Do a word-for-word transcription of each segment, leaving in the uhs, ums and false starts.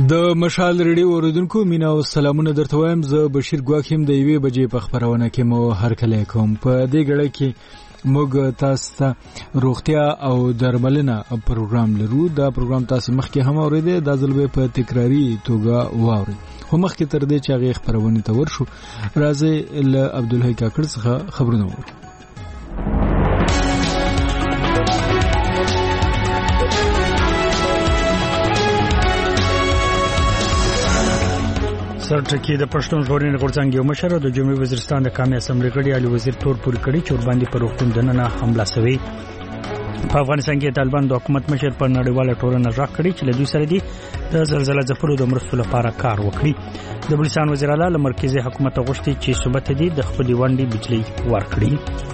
د مشال ریډیو اوریدونکو مینا او سلامونه درته وایم. زه بشیر ګواک هم د یوې بجې په خبرونه کې مو هرکلی کوم. په دې غړي کې موږ تاسو ته روغتیا او درملنه پروګرام لرو. دا پروګرام تاسو مخکې هم اوریدل، دا ځل به په تکراری توګه واوري. خو مخکې تر دې چې هغه خبرونه ته ورشو، راځي ل عبدالحی کاکړ څخه خبرونه وورو. سرټکی د پښتون ژغورنې غورځنګ یو مشر د جمهوریت وزیرستان د قومي اسمبلی غړي علي وزیر تور پوري کړي چې ور باندې پر حکومت دننه حمله شوی. په افغانستان کې طالبان د حکومت مشر په نړیواله ټولنه راغ کړي چې له دوی سره دي د زلزلې ځپلو د مرستو لپاره کار وکړي. د بلوچستان وزیر اعلی له مرکزی حکومت غوښتي چې صوبه ته دي د خپل ونډې بجلی ورکړي.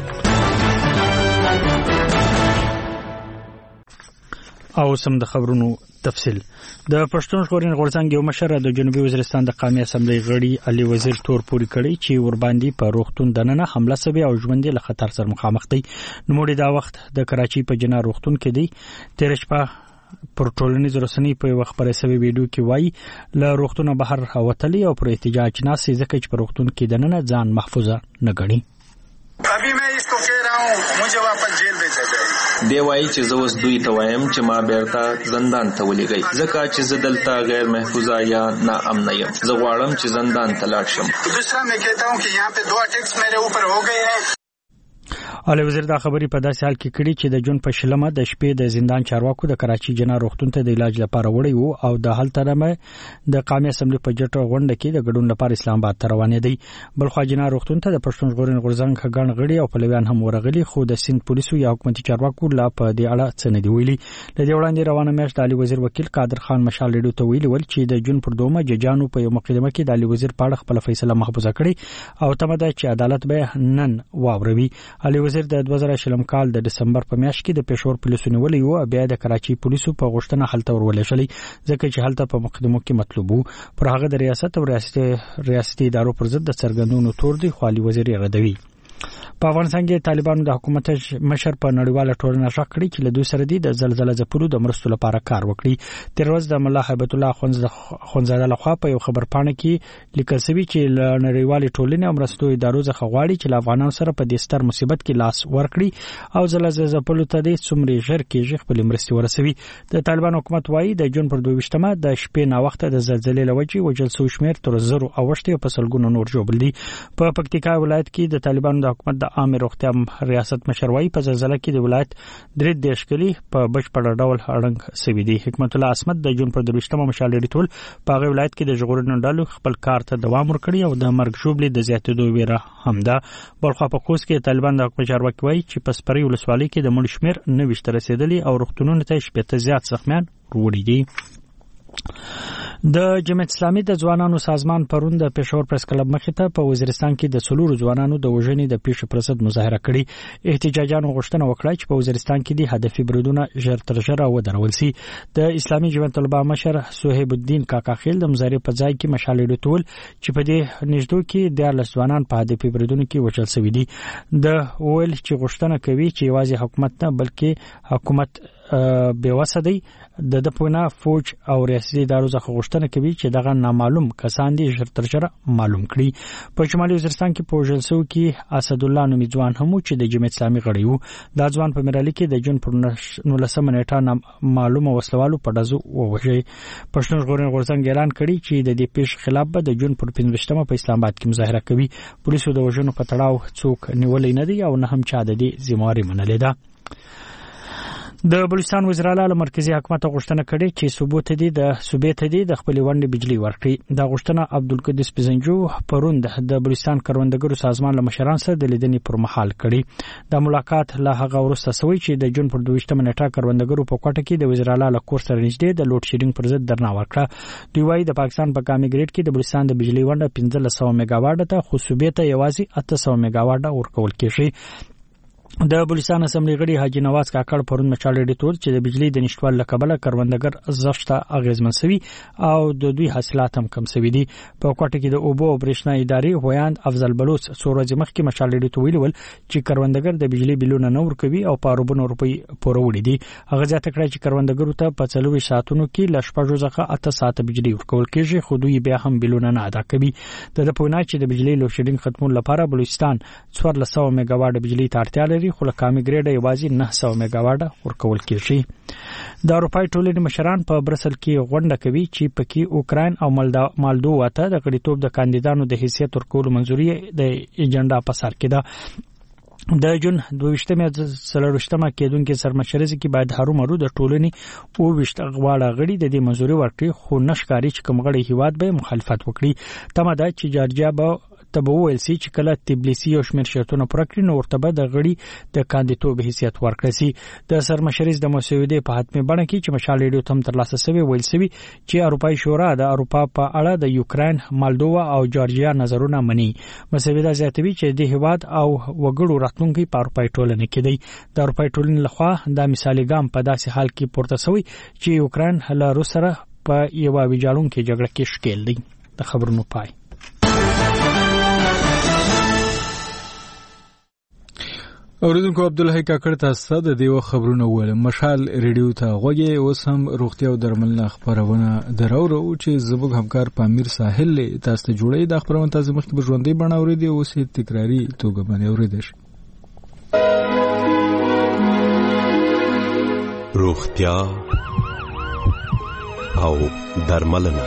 او سم د خبرونو تفصیل. د پښتون ژغورنې غورځنګ یو مشر د جنوبي وزیرستان د قومي اسمبلی غړي علي وزیر تور پوري کړي چې ور باندې په روغتون دننه حمله شوی او ژوند له خطر سره مخامخ دي. نوموړي دا وخت د کراچي په جنا روغتون کې دی. تیر شپه پر ټولنیز رسنۍ په وخت پر سوي ویډیو کې وایي له روغتونه بهر وتلی او پر احتجاج ناس ځکه چې پر روغتون کې دننه ځان محفوظه نه ګڼي. ابھی میں اس کو کہہ رہا ہوں مجھے واپس جیل بھیجا جائے. دی وایي چې زه اوس دوی ته وایم چې ما بیرته زندان ته ولېږئ ځکه چې زه دلته غیر محفوظه یا ناامنه یم. زه غواړم چې زندان ته لاړ شم. دوسرا میں کہتا ہوں کہ یہاں پہ دو اٹیکس میرے اوپر ہو گئے ہیں. علي وزیر دا خبري په داسې حال کې کړي چې د جون په شلمه د شپې د زندان چارواکو د کراچي جنا روغتون ته د علاج لپاره وړي وو او د حل ترمه د قومي اسمبلی په جټو غونډه کې د ګډون لپاره اسلام آباد ته روانې دي. بلخو جنا روغتون ته د پښتون ژغورنې غورځنګ غړ غړي او پلویان هم ورغلي، خو د سند پولیسو یا حکومتي چارواکو لا په دې اړه څه نه دی ویلي. لدې وړاندې روانه میاشت علي وزیر وکیل قادر خان مشال ریډیو ته ویلي ول چې د جون پر دومه ججانو په یو مقدمه کې د علي وزیر په اړه خپل فیصله محفوظه کړي او تمه ده چې عدالت به نن واوروي. علي وزیر د دوه زره شلم کال د دسمبر په میاشت کې د پېښور پولیسو نیولې و، بیا د کراچي پولیسو په غوښتنه حالت ورولې شلې ځکه چې حالت په مقدمو کې مطلوب وو. پر هغه د ریاست او ریاستي ریاستي ادارو پر ضد د څرګندونو تور دی، خو علي وزیر یې ردوي. په افغانستان کې طالبانو د حکومت مشر په نړیواله ټولنه راغ کړي چې له دوی سره دي د زلزلې ځپلو د مرستو لپاره کار وکړي. تیر ورځ د ملا هیبت الله خونزاده لخوا په یو خبر پاڼه کې لیکل شوی چې له نړیوالې ټولنې او مرستو ادارو څخه غواړي چې افغانانو سره په دې ستر مصیبت کې لاس ورکړي او زلزلې ځپلو ته د څومره ژر کې خپل مرستې ورسوي. د طالبان حکومت وایي د جون پر دوه ویشتمه د شپې نا وخت د زلزلې لوجې وجل سو شمیر تر زرو او وشته په سلګونو نور جوړ دي. په پکتیکا ولایت کې د طالبانو د حکومت د عام روغتیا ریاست مشروي په زلزلې کې د ولایت درې دیش کلی په بشپړ ډول اړنګ سوي دي. حکمت الله اسمت د جون پر دویشتمه مشال ډیټول په هغه ولایت کې د ژغورنې ډلو خپل کار ته دوام ورکړي او د مرګ ژوبلې د زیاتېدو ویره هم ده. بلخو په خوست کې طالبان د حکومت چارواکي وایي چې په سپری ولسوالۍ کې د مړ شمیر نوي شته رسیدلي او روغتونونو ته شپږ زیات زخمیان وروړي دي. د جمعیت اسلامي د ځوانانو سازمان پرون د پېښور پریس کلب مخې ته په وزیرستان کې د څلورو ځوانانو د وژنې د پیښې پر ضد مظاهره کړې. احتجاجانو غوښتنه وکړه چې په وزیرستان کې د هدفي بریدونه ژر تر ژره ودرول شي. د اسلامي جمعیت طلبه مشر صہیب الدین کاکا خیل د مظاهرې په ځای کې مشال ډیټول چې په دې نږدې کې د ځوانان په هدفي بریدونو کې وژل شوي دي. د ویل چې غوښتنه کوي چې یوازې حکومت نه بلکې حکومت به وسدي د د پونه فوج او ریاستي ادارو څخه غوښتنه کوي چې دغه نامعلوم کسان دي ژر تر ژره معلوم کړي. په شمالي وزیرستان کې په جلسو کې اسد الله نومي ځوان هم چې د جمعیت اسلامي غړی وو. دا ځوان په مرالي کې د جون پر نولسمه نیټه معلومه وسلوالو په دزو ووژي. پښتون ژغورنې غورځنګ اعلان کړي چې د دې پیښ خلاف به د جون پر پنځمه په اسلام آباد کې مظاهره کوي. پولیسو د وژنو په تړاو څوک نیولې نه دي او نه هم چا د دې ذمہواری منلې ده. د بلوچستان وزیر اعلی له مرکزی حکومت غوښتنه کړې چې ثبوت دي د ثبوت دي د خپل ونډې بجلی ورکړي. دا غوښتنه عبدالقدس پزنجو پروند د بلوچستان کروندګرو سازمان له مشرانو سره د لیدنې پر مهال کړي. د ملاقات له هغه وروسته سوي چې د جون پر دویشتمه نیټه کروندګرو په کوټه کې د وزیر اعلی له کور سره نږدې د لوډ شیډینګ پر ضد درنه ورکړه. دوی وايي د پاکستان په کامي ګریډ کې د بلوچستان د بجلی ونډه پنځه سوه میگا واټ ته، خو ثبوت یوازې اته سوه میگا واټ ورکول کیږي. د بلوچستان اسمبلی غړي حاجی نواز کاکړ پرون مشال ریډیټور چې د بجلی د نشټوال لکبله کروندګر زفشته اغیزمن سوي او د دوی حاصلات هم کم سوي دي په کوټه کې د اوبو او برېښنا ادارې هویاند افضل بلوچ سورج مخکې مشال ریډیټور ویل چې کروندګر د بجلی بلونه نه ورکوي او په اربونو روپی پوره وړي دي هغه ځکه کړی چې کروندګرو ته په څلور ساعتونو کې لشپږو ځخه اته ساعت بجلی ورکول کېږي خو دوی بیا هم بلونه نه ادا کوي د پونا چې د بجلی لوډ شیډینګ ختمول لپاره بلوچستان څوارلس سوه میگا واټ بجلی ته اړتیا لري خو لکامي ګریډ یوازې نه سوه میگا واټ ورکول کېږي د اروپای ټولنې مشران په برسل کې غونډه کوي چې پکې اوکراین او مالدووا ته د غړیتوب د کاندیدانو د حیثیت ورکولو منځوري د ایجنډا په سر کې ده د جون دویشتمه سلوشتمه کېدونکو سرمشرزي کې باید هرومرو د ټولنې او وشت غواړه غړي د دې منځوري ورکړي خو نشکاري چې کوم غړي هیواد به مخالفت وکړي تمه ده چې جارجیا به تبو ویل سي چې کله تبلیسي او شمیر شرطونه پوره کړي نو ورته به د غړي د کاندیدوب حیثیت ورکړي سي د سرمشرز د مسودې په حتمي بڼه کې چې مشال ریډیو تم ترلاسه شوی ویل سي چې اروپای شورا د اروپا په اړه د یوکرين مالدووا او جارجیا نظرونه مني مسودې زیاتوي چې د هیواد او وګړو راتلونکي په اروپای ټولنه کې دی د اروپای ټولنې لخوا د مثالي ګام په داسې حال کې پورته شوی چې یوکرين له روس سره په یو ویجاړونکو جګړه کې شکیل دی د خبرونو پای اوریدونکو عبدالحی کاکړ تاسو د دیو خبرونه ول مشال ریډیو ته غوږی اوس هم روغتیا او درملنه خبرونه دراوړو چې زموږ همکار پامیر ساحل تاسو ته جوړی د خبرونه تاسو مخکې بژوندې بڼه اوریدي اوس تکراری توګه باندې اوریدل روغتیا او درملنه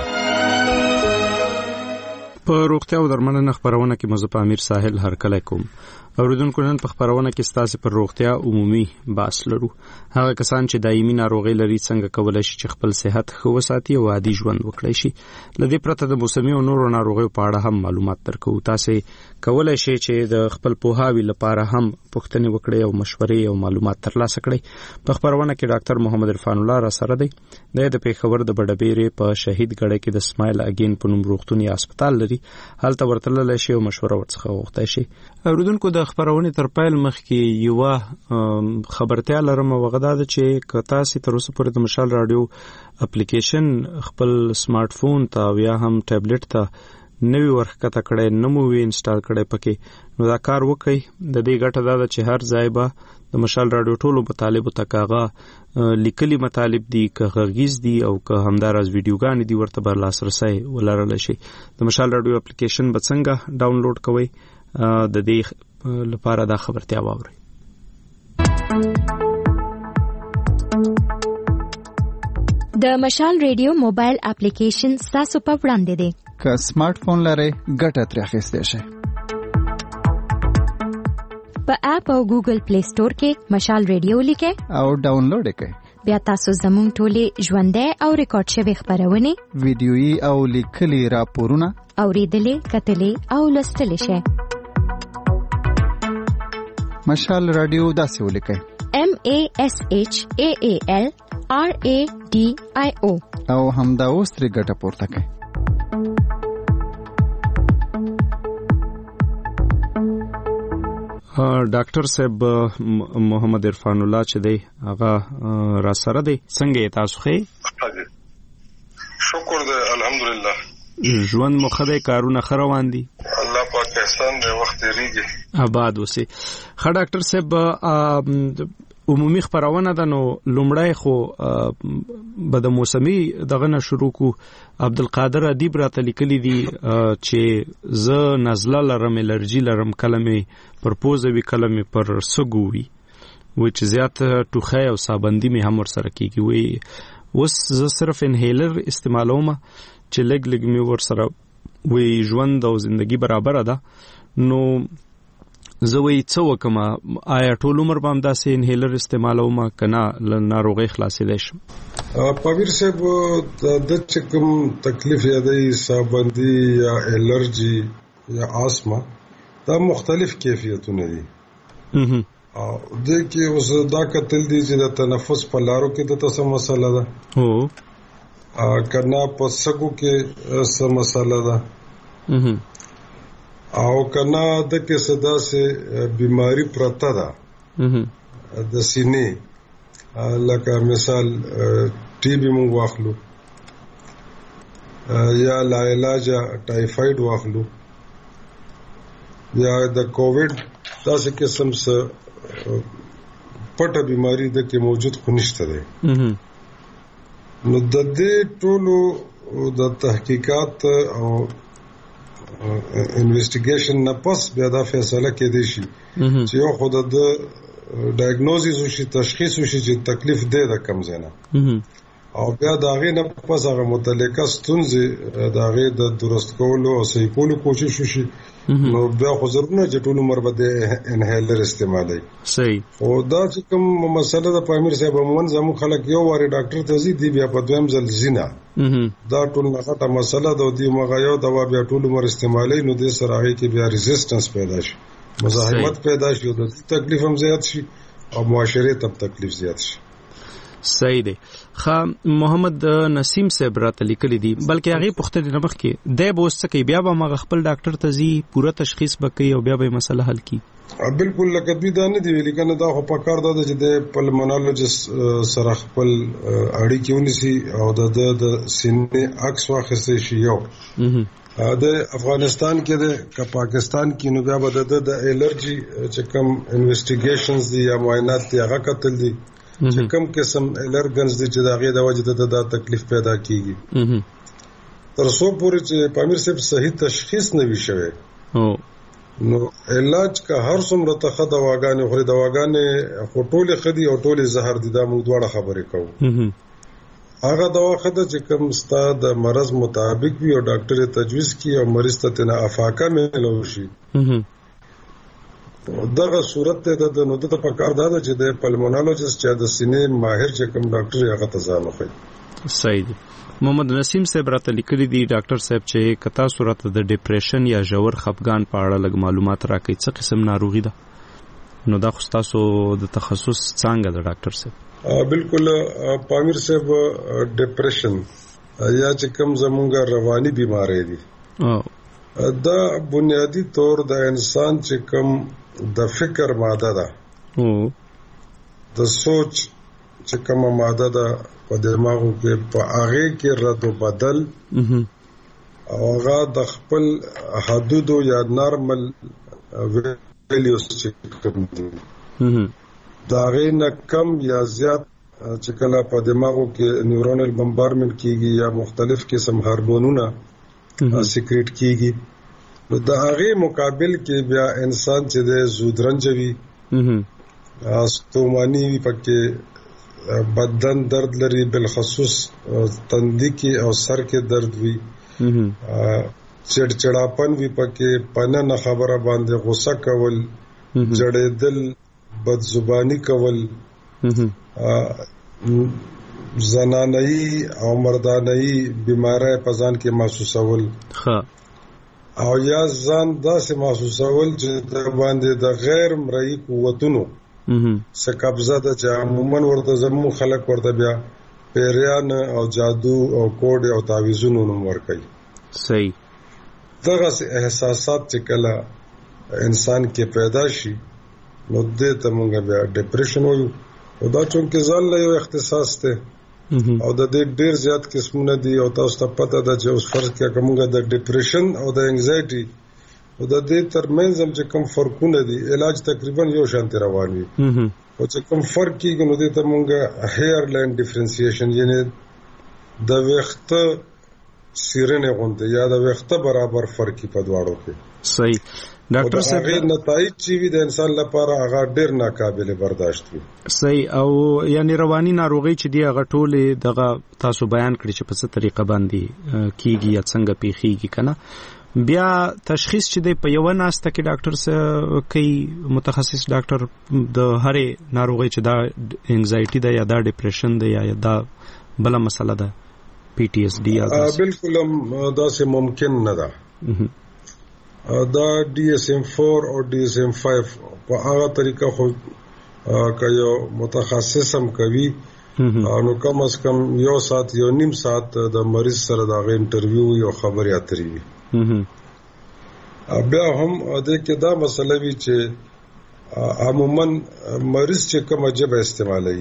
په روغتیا او درملنه خبرونه کې مزه پامیر ساحل هر کله کوم اوریدونکو نن په خبرونه کې ستاسو پر روغتیا عمومي بحث لرو هغه کسان چې دایمي ناروغي لري څنګه کولای شي چې خپل صحت ښه وساتي او عادي ژوند وکړي شي لدې پرته د موسمي او نورو ناروغیو په اړه هم معلومات درکو تاسو کولای شئ چې د خپل پوهاوي لپاره هم پوښتنې وکړئ او مشورې او معلومات ترلاسه کړئ په خبرونه کې ډاکټر محمد عرفان الله را سره دی د پیښور د بډبېرې په شهید ګړی کې د سمایل اگین په نوم روغتوني هسپتال لري هلته ورتللی شي او مشوره ورڅخه وغوښتای شي اوریدونکو د خبرونه تر پایل مخکې یو خبرتیا لرم وغدا د چې کتا سي تر اوسه پورې د مشال رادیو اپلیکیشن خپل سمارټ فون ته یا هم ټابلیټ ته نوی ورخکته کړی نمو وی انسټال کړی پکې نو دا کار وکړي د دې ګټه دا ده چې هر ځای به د مشال رادیو ټولو مطالب ته کاغه لیکلي مطالب دي که غږیز دي او که همدارز ویډیوګان دي ورته بر لاسرسي ولرل شي د مشال رادیو اپلیکیشن به څنګه ډاونلوډ کوئ د دې لپاره دا خبرتیا واوري د مشال ریډیو موبایل اپلیکیشن تاسو په وړاندې دی که سمارټ فون لرئ ګټه ترې اخیستی شئ په اپ او ګوګل پلی سٹور کې مشال ریډیو لیکئ او ډاونلوډ کړئ بیا تاسو زموږ ټولې ژوندۍ او ریکارډ شوی خبرونه ویډیويي او لیکلي راپورونه اوریدلې کتلې او لوستلې شئ مشال رادیو داسې ولیکئ M A S H A A L R A D I O او همدا اوس ترې ګټه پورته کړئ ډاکټر صاحب محمد عرفان الله چې دی هغه را سره دی څنګه تاسو ښه شکر دی الحمدلله ژوند مو ښه دی کارونه ښه روان دي الله پاک احسان دی وخت تیریږي آباد اوسئ ښه ډاکټر صاحب عمومي خبرونه ده نو لومړی خو به د موسمي دغه نه شروع کو عبدالقادر ادیب راته لیکلي دي چې زه نزله لرم الرجی لرم کلمې پر پوزه وی کلمې پر سګو وی و چې زیات ټوخی او سابندی می هم ور سره کیږي وی اوس زه صرف انهیلر استعمالوم چې لګ لګ می ور سره وی ژوند او زندگی برابر ده نو زه وی څه وکم آیا ټول عمر باندې داسې انهیلر استعمالوم کنه ل ناروغي خلاصې دي شم پامیر صاحب د چکم تکلیف یا د سابندی یا الرجی یا آسما دا مختلف کیفیتونه دي او د کې اوس دا کتل دي چې د تنفس په لارو کې د تاسو مسله ده هو کنا په سګو کې څه مسله ده او کنا د کې صدا سے بیماری پرتا ده د سینې لکه مثال ټي بي مونږ واخلو یا لا علاج ټایفاید واخلو یا د کووډ داسې قسم څه پټه بیماری د کې موجود خو نشته دی. نو د دې ټولو د تحقیقات او انویسټیګیشن نه پس بیا دا فیصله کېدی شي چې یو خود د ډایګنوزیس وشي، تشخیص وشي چې تکلیف دی د کم ځای نه، او بیا د هغې نه پس هغه متعلقه ستونزې د هغې د درست کولو او صحیح کولو کوشش وشي. نو بیا خو ضرور نه چې ټول عمر به د انهیلر استعمالوي. صحیح. خو دا چې کوم مسله د پامیر صاحب عموماً زموږ خلک یو وارې ډاکټر ته ځي، دی بیا په دویم ځل ځي نه. دا ټول نه غټه مسله ده، دی مغه یو دوا بیا ټول عمر استعمالوي، نو دې سره هغې کې بیا ریزسټنس پیدا شي، مزاحمت پیدا شي، د تکلیف هم زیات شي او معاشرې ته تکلیف زیات شي. صحیح دی. خا محمد نسیم صاحب راته لیکلي دي، بلکې هغه پوښتنه نه مخکې دی به اوس کې بیا به ما خپل ډاکټر ته ځي، پوره تشخیص وکړي او بیا به مسله حل کړي. بالکل لکه دوی دا نه دی ویلي کنه، دا خو پکار ده چې د پلمونالوجست سره خپل اړیکې ونیسي او د د سینې عکس واخیستل شي. یو د افغانستان کې د کا پاکستان کې نو بیا به د د الرجی چې کوم انویسټیګیشنز دي یا معاینات دي هغه کتل دي چې کوم قسم الرګنز دي چې د هغې د وجې د د تکلیف پیدا کیږي. تر څو پورې چې پامیر صاحب صحیح تشخیص نه وي شوی نو علاج کا هر څومره ته ښه دواګانې خوري، دواګانې خو ټولې ښه دي او ټولې زهر دي، دا موږ دواړه خبرې کوو. هغه دوا ښه ده چې کوم ستا د مرض مطابق وي او ډاکټر یې تجویز کړي او مریض ته ترنه افاقه میلو شي. دغه صورت ته د نو د پکار دا ده چې د پلمونالوجست چې د سینې ماهر چې کوم ډاکټر یې هغه ته ځان وښيي. صحیح دی. محمد نسیم صاحب راته لیکلي دي ډاکټر صاحب چې کتا صورت د ډیپریشن یا ژور خفګان په اړه لږ معلومات راکړي، څه قسم ناروغي ده؟ نو دا خو تاسو د تخصص څنګه ده ډاکټر صاحب؟ بالکل پامیر صاحب ډیپریشن یا چې کوم زمونږ رواني بیماری دي دا بنیادی طور د انسان چې کوم د فکر ماده ده، د سوچ چې کوم ماده ده په دماغو کې، په هغه کې رد و بدل او هغه د خپل حدودو یا نارمل ویلیوز چې کوم دي دا غي نه کم یا زیات چې کله په دماغو کې نیورونل بمبارمنټ کیږي یا مختلف قسم هورمونونه سیکریټ کیږي، نو د هغه مقابل کې بیا انسان چې د زودرنجوي استومانی پکې بدن درد لري، بالخصوص تندي کې او سر کې درد وي، چړچړاپن وي پکې، پنه نه خبره باندې غوسه کول، جړېدل، بد زبانی کول، زنانه‌ای او مردانه‌ای بیماری په ځان کې محسوسول او یا ځان داسې محسوسول چې د باندې د غیر مرئی قوتونو څخه قبضه ده چې عموما ورته زمو خلک ورته بیا پیریان او جادو او کوډ او تعویذونو نوم ورکوي. صحیح. دغه احساسات چې کله انسان کې پیدا شي نو دې ته موږ بیا ډیپریشن وایو، او دا چونکه ځان له یو اختصاص ته او د دې ډیر زیات قسمونه دي او تاسو ته پته ده چې اوس فرض کړه کومه د ډیپریشن او د انزایټي او د دې ترمنځ هم چې کوم فرقونه دي علاج تقریبا یو شان روان وي، او چې کوم فرق کیږي نو دې ته موږ هیر لاین ډیفرنسیشن یعنی د وخت سیرنه غونډه یا د وخت برابر فرقي په دواړو کې. صحیح. ډاکټر صاحب نتایج چې وي د انسان لپاره هغه ډیر ناقابل برداشت وي. صحیح. او یعنی رواني ناروغي چې دی هغه ټوله دغه تاسو بیان کړی چې په څه طریقه باندې کیږي یا څنګه پیخیږي کنه، بیا تشخیص چې دی په یو ناسته کې ډاکټر سره کوي متخصص ډاکټر د هرې ناروغي چې دا انزایټي ده یا دا ډیپریشن ده یا دا بل مسله ده پی ټی اس ډي. بالکل دا سه ممکن نه ده. دا ډي اس ایم فور او ډي اس ایم فایو په هغه طریقه خو که یو متخصص هم کوي نو کم از کم یو ساعت یو نیم ساعت د مریض سره د هغه انټرویو یو خبرې اترې وي. بیا هم د کې دا مسله وي چې عموما مریض چې کوم جبه استعمالوي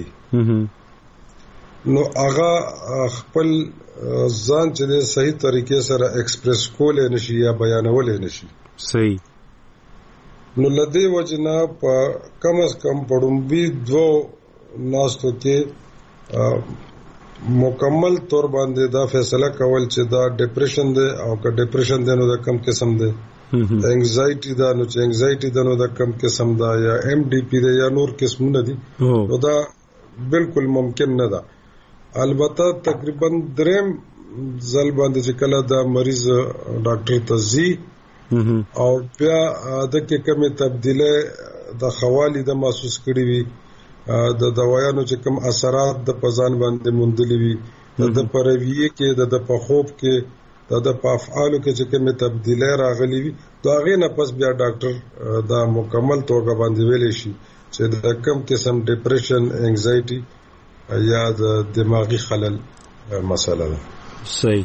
نو هغه خپل ځان چې د صحیح طریقې سره ایکسپریس کول نشي یا بیانول نشي صحیح نو لدی وجنا په کم از کم پړومبي دو ناستو کې مکمل طور باندې دا فیصله کول چې دا ډیپریشن دی او که ډیپریشن دی نو دا کم قسم دی انگزایټي دا نو چې انگزایټي دا نو دا کم قسم دا یا ایم ډي پی دی یا نور قسمونه دي نو دا بالکل ممکن نه ده البته تقریبا دریم ځل باندې چې کله دا مریض ډاکټر ته ځي او بیا د کې کومه تبدیله د خوالي د محسوس کړي وي د دوايانو چې کوم اثرات د پزان باندې مندلي وي د پرویه کې د په خوب کې د په افعالو کې چې کومه تبدیله راغلي وي دا غي نه پس بیا ډاکټر دا مکمل توګه باندې ویل شي چې د کم قسم ډیپریشن انگزایټي یا د دماغي خلل مسله ده صحیح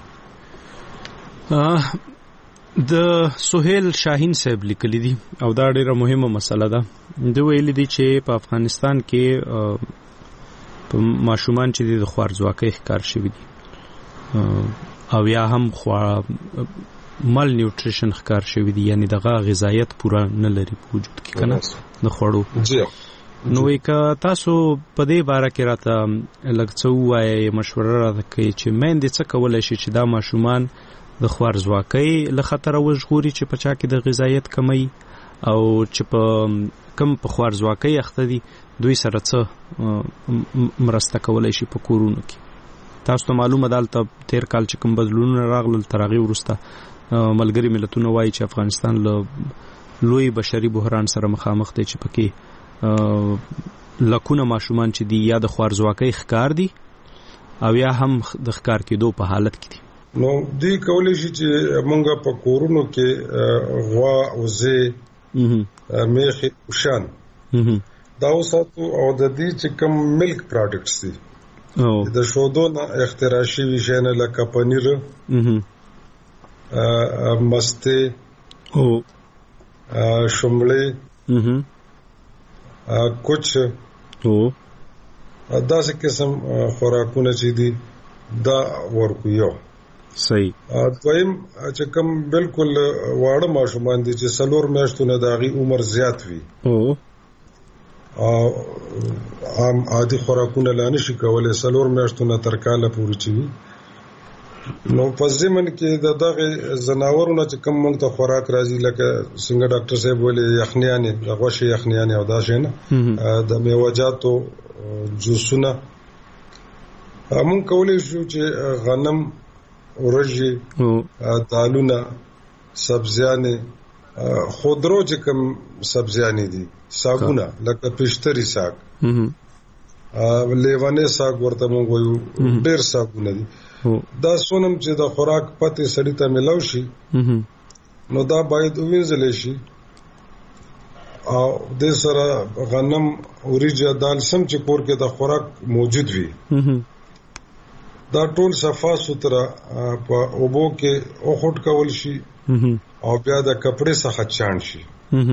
د سہیل شاهین صاحب لیکلی دي او دا ډیره مهمه مسله ده دوی ویل دي چې په افغانستان کې ماشومان چې د خوارځواکۍ ښکار شوي دي او یا هم خوا مال نیوټریشن ښکار شوي دي یعنی دغه غذایت پوره نه لري په وجود کې کنه د خوړو نو یک تاسو په دې باره کې راته لږ څه وایي مشوره راکړئ چې مېندې څه کولای شي چې دا ماشومان د خوارځواکۍ له خطره وژغوري چې په چا کې د غذایت کمی او چې په کم په خوارځواکۍ اخته دي دوی سره څه مرسته کولای شي په کورونو کې تاسو ته معلومه ده دلته تیر کال چې کوم بدلونونه راغلل تر هغې وروسته ملګري ملتونه وایي چې افغانستان له لوی بشري بحران سره مخامخ دی چې پکې لکونه ماشومان چې دي یا د خوارځواکۍ ښکار دي او یا هم د ښکار کېدو په حالت کې دي نو دوی کولی شي چې مونږه په کورونو کې غوا وزې میخې اوښان دا وساتو او د دې چې کوم ملک پروډکټس دي د شودو نه اختراع شوي شیان لکه پنیر مسته شملې کوچ داسې قسم خوراکونه چې دي دا ورکو یو صحیح دویم چې کوم بالکل واړه ماشومان دي چې څلور میاشتو نه داغي عمر زیات وي او عام عادي خوراکونه لانه شي کولای څلور میاشتو نه تر کاله پورې چي نو په ځمن کې د دغه زناورونو چې کوم موږ ته خوراک راځي لکه څنګه ډاکټر صاحب ویلي یخنیانه د غوښې یخنیانه او دا شنه د میوه‌جاتو جوسونه موږ کولای شو چې غنم ورجی دالونه سبزیانه خودرو چې کوم سبزیانه دي ساګونه لکه پښتري ساګ لیوانه ساګ ورته موږ وایو ډېر ساګونه دي دا سونم چې د خوراک پته سړی ته ملو شي نو دا باید وینځل شي او د سره غنم اوریجا دال سم چې کور کې د خوراک موجود وي دا ټول صفا سوتره په اوبو کې اوخټ کول شي او بیا د کپڑے څخه چاڼ شي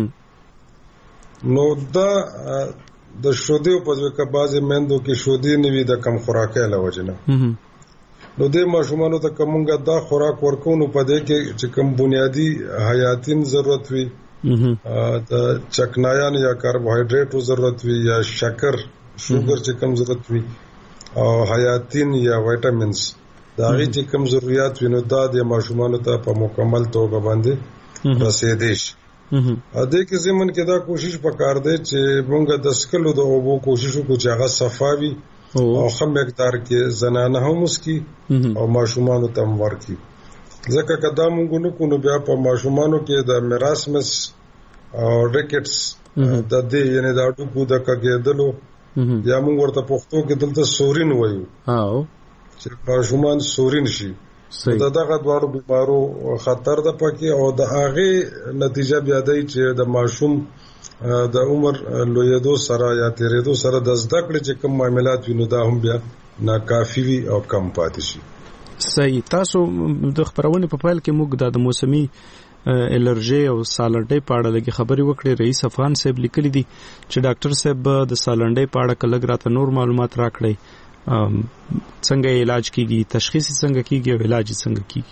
نو دا د شودې په ځکه بعضې مندو کې شودې نوي د کم خوراکه لوجنه نو د ماشومانو ته کومګه دا خوراک ورکونو په دې کې چې کوم بنیادی حیاتین ضرورت وي د چکنایان یا کاربوهایډریټو ضرورت وي یا شکر شوګر چې کوم ضرورت وي او حیاتین یا وټامینز دا غي چې کوم ضرورت وي نو دا د ماشومانو ته په مکمل توګه باندې رسیدي شي ا دې کې زمون کې دا کوشش وکړ دې چې موږ د سکلو د اوبو کوشش وکړو چې هغه صفاوي او هم مقدار کې زنانه هم مسکی او ماشومانو ته ورکی ځکه کدا موږ نو کو نو بیا په ماشومانو کې د میراسمس او ریکټس د دې یعنی دا ټکو د کګېدلو یا موږ ورته پښتو کې دلته سورین وایو او چې ماشومان سورین شي دا دغه دوه بیمارو خطر ده پکې او د هغه نتیجه بیا دی چې د ماشوم د عمر لویدو سره یا تیرېدو سره د زده کړې چې کوم معاملات وینو دا هم بیا ناکافي وي او کم پاتې شي صحیح تاسو د خبرونه په پیل کې موږ د موسمي الرجي او سالنډي په اړه لګي خبري وکړي. رئیس افغان صاحب لیکلي دي چې ډاکټر صاحب د سالنډي په اړه کله راته نور معلومات راکړي، څنګه علاج کیږي، تشخیص څنګه کیږي او علاج څنګه کیږي.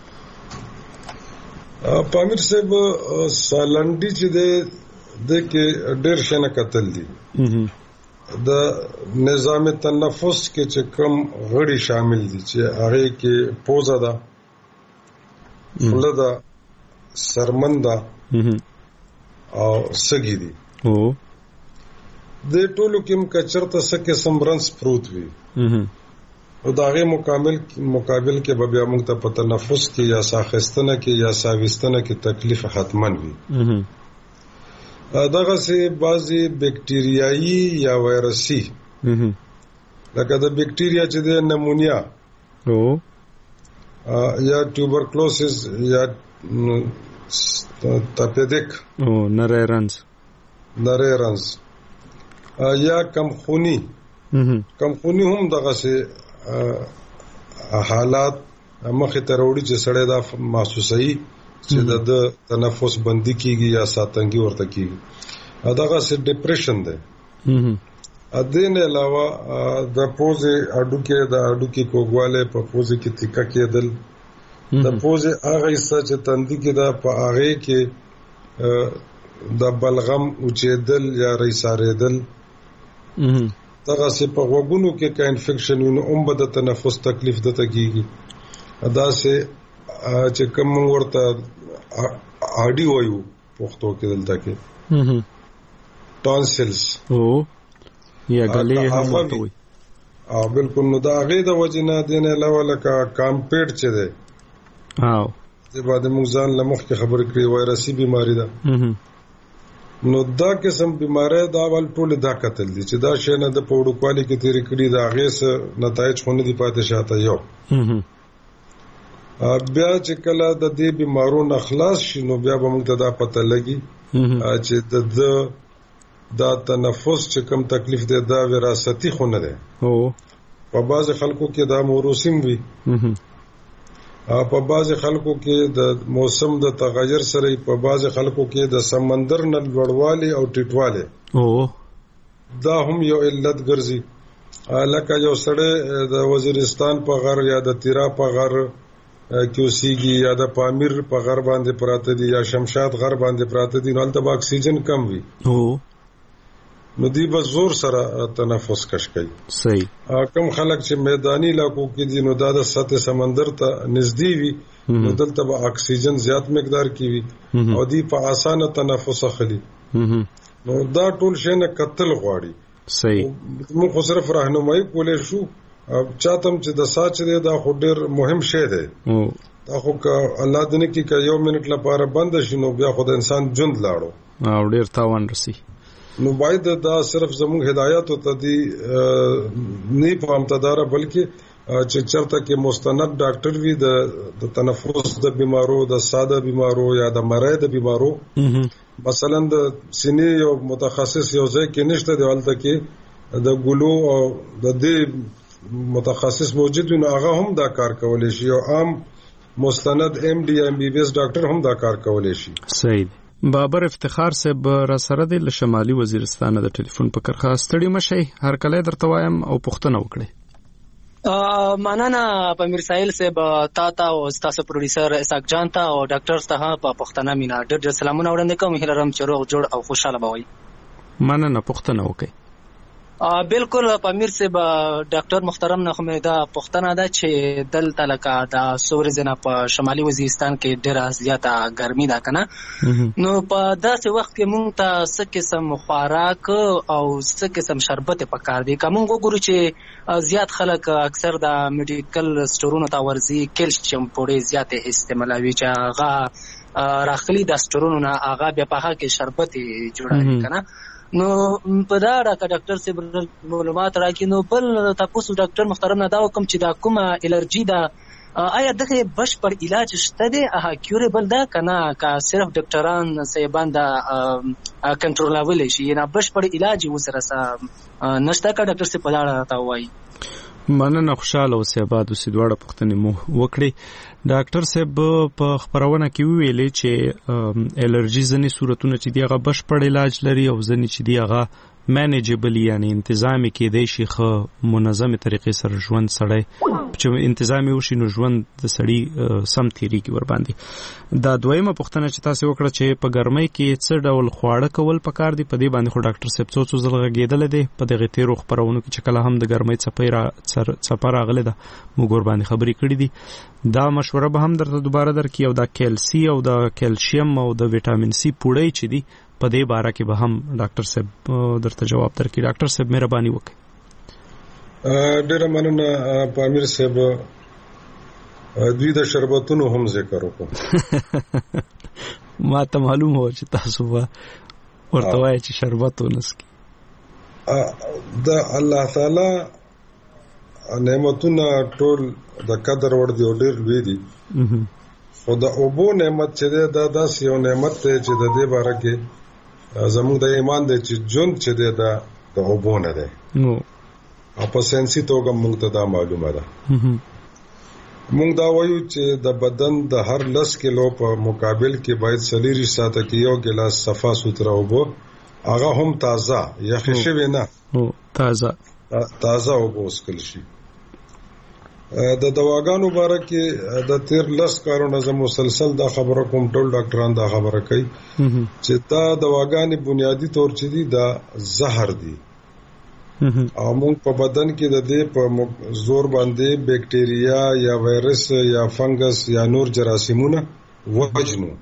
پامیر صاحب سالنډي چې د کې ډېر شنه قتل دي. د نظام تنفس کې چې کم غړي شامل دي چې هغه کې پوزه ده، خوله ده، سرمن ده او سږي دي. او د ټولو کې مکچرته سکه سمبرنس پروت وي او داغه مکمل مقابل کې به بیا موږ ته په تنفس کې یا ساخستنه کې یا ساويستنه کې تکلیف حتمن وي. دغه سي بعضي بکټریايي یا وایرسي لکه د بکټریا چې د نمونیا او یا ټوبرکلوسس یا تاپیدک او نریرنز نریرنز یا کمخونی کمخونی هم دغه سي حالات مخه تروړي چې سړی دا محسوسي چې د تنفس بندي کیږي یا ساتنګي ورته کیږي. دغه سي ډیپریشن ده. ا دې نه علاوه د پوزې اډو کې د اډو کې کوګواله په پوزې کې تیکا کېدل، د پوزې هغه حصہ چې تندي کې دا په هغه کې د بلغم اوچېدل یا ریسارېدل، دغه سي په وګونو کې کا انفیکشن ویني اوم به د تنفس تکلیف دته کیږي. دا سي چې کوم ورته اډي وایو پښتو کې دلته کې ټانسلز او یا غلې هم ورته وي. او بالکل نو دا هغه د وجنه دینه علاوه لکه کامپیټ چې ده او د بعد موږ ځان لمخ کې خبر کړی وایرسي بيماري ده. نو دا قسم بیماری دا ول ټول دا قتل دي چې دا شنه د پوډو کوالی کې تیر کړی دا غیس نتایج خونه دي پاتې شاته یو. بیا چې کله د دې بیمارو نه خلاص شي نو بیا به موږ ته دا پته لګي چې د دا تنفس چې کم تکلیف دی دا وراثتي خونه ده. او په بعض خلکو کې دا موروثیم وي، په بعض خلکو کې د موسم د تغیر سره، په بعض خلکو کې د سمندر نه لوړوالی او ټیټوالی او دا هم یو علت ګرځي. لکه یو سړی د وزیرستان په غر یا د تیرا په غر کیوسیږي یا د پامیر په غر باندې پراته دي یا شمشاد غر باندې پراته دي، نو هلته به اکسیجن کم وي او نو دی به زور سره تنفس کش کوي. صحیح. کم خلک چې میدانی علاقو کې دي نو دا د سطح سمندر ته نږدې وي نو دلته به اکسیجن زیات مقدار کې وي او دی په اسانه تنفس اخلي. نو دا ټول شی نه قتل غواړي. صحیح. موږ خو صرف راهنمایي کولای شو، چاتم چې د ساچ دی دا خو ډیر مهم شی دی. دا خو که الله دې نه کې که یو منټ لپاره بند شي نو بیا خو د انسان ژوند لاړو او ډیر تاوان رسي. نو باید دا صرف زموږ هدایت او تدی نه پام تداره بلکې چې چرته کې مستند ډاکټر وي د تنفس د بیمارو، د ساده بیمارو یا د مرۍ د بیمارو، مثلا د سینې یو متخصص یو ځای کې نشته دی، ولته کې د ګلو او د دې متخصص موجود وي نو هغه هم دا کار کولای شي، او عام مستند ایم ډي ایم بي بي اس ډاکټر هم دا کار کولای شي. صحیح. بابر افتخار صاحب را سره د شمالي وزیرستان د ټلیفون په کرخه ستړي مشي هر کله درته وایم او پوښتنه وکړي. مننه پامیر ساحل صاحب، تا ته او تاسو پروډوسر اسحاق جان ته او ډاکټر ته په پښتنه مینا ډېر ډېر سلامونه وړاندې کوم. هیله لرم چې روغ جوړ او خوشاله بوي. مننه، پوښتنه وکړئ. بالکل پامیر صاحب، ډاکټر محترم نه کومه دا پښتنه ده چې دلته لکه دا سورزنه په شمالي وزیرستان کې ډېره زیاته ګرمي ده کنه، نو په داسې وخت کې مونږ ته څه قسم خوراک او څه قسم شربت پکار دي. کوم وګورو چې زیات خلک اکثر د میډیکل سټورونو ته ورځي، کیلشیم پوډي زیات استعمالوي چې هغه راخلي د سټورونو نه هغه بیا په هغه کې شربت جوړوي کنه. نو په دا راکا ډاکټر سے معلومات راکې. نو بل تاسو ډاکټر محترم نه دا کوم چې دا کومه الرجی دا آیا دغه بشپړ علاج شته دی؟ اه کیوربل دا کنه کا صرف ډاکټران صاحبان دا کنټرولول شي نه بشپړ علاج وسره نشته کا ډاکټر سے په دا تا وایي. مننه، خوشاله اوسې. آباد اوسې. دواړه پوښتنې مو وکړې. ډاکټر صاحب په خبرونه کې ویلې چې الرجی ځنې صورتونه چې دی هغه بشپړ علاج لري او ځنې چې دی هغه مانیجبل یعنی انتظامی کېدای شي خو منظمه طریقې سره ژوند سړی چې انتظامی وشي نو ژوند د سړی سم تیریږي ور باندې. دا دویمه پوښتنه چې تاسو وکړه چې په ګرمۍ کې څه ډول خواړه کول پکار دي، په دې باندې خو ډاکټر صاحب څو څو ځله غږېدل دي په دغه تیرو خبرونو کې چې کله هم د ګرمۍ څپې را څپه راغله ده موږ ور باندې خبرې کړې دي. دا مشوره به هم درته دوباره درکې او دا کیلسی او دا کیلشیم او د وټامین سی پوړی چې دي په دې باره کې به هم ډاکټر صاحب درته جواب درکړي. ډاکټر صاحب مهرباني وکړئ. ډیره مننه پامیر صاحب. دوی د شربتونو هم ذکر وکړو. ما ته معلوم و چې تاسو ورته وایي چې شربت ونسکي. د الله تعالی نعمتونه ټول د قدر وړ دي او ډیر لوی دي. خو د اوبو نعمت چې ده دا داسې یو نعمت دی چې د دې باره کې زموږ د ایمان دی چې ژوند چې دی دا د اوبو نه دی. او په ساینسي توګه موږ ته دا معلومه ده. موږ دا وایو چې د بدن د هر لس کیلو په مقابل کې باید څلور ساعته کې یو ګلاس صفا سوتره اوبه، هغه هم تازه یخې شوې نه، تازه تازه اوبه وڅښل شي. د دواګانو باره کې د تیر لس کارونه زه مسلسل دا خبره کوم، ټول ډاکټران دا خبره کوي چې دا دواګانې بنیادی طور چې دي دا زهر دي او موږ په بدن کې د دې په زور باندې بیکټیریا یا وایرس یا فنګس یا نور جراثیمونه وژنو.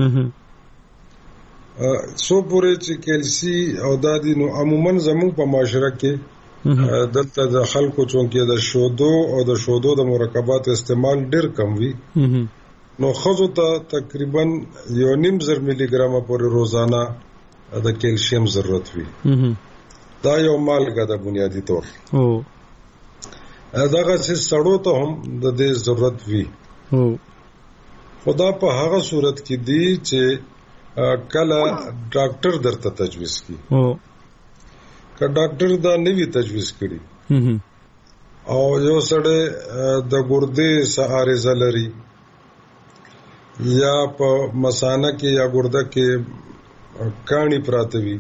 سو پورې چې کیلسی او دادی نو عموما زموږ په معاشره کې دلته د خلکو چونکې د شودو او د شودو د مرکبات استعمال ډیر کم وي، نو خزو ته تقریبا یو نیم زر ملي ګرامه پورې روزانه د کیلشیم ضرورت وي. دا یو مالګه د بنیادی طور دغه چې سړو ته هم د دې ضرورت وي. خدا په هغه صورت کې دی چې کله ډاکټر درته تجویز کوي. که ډاکټر دا نوی تجویز کړي او یو سړی د ګردې سعارضه لري یا په مثانه کې یا ګرده کې کاڼي پراته وي،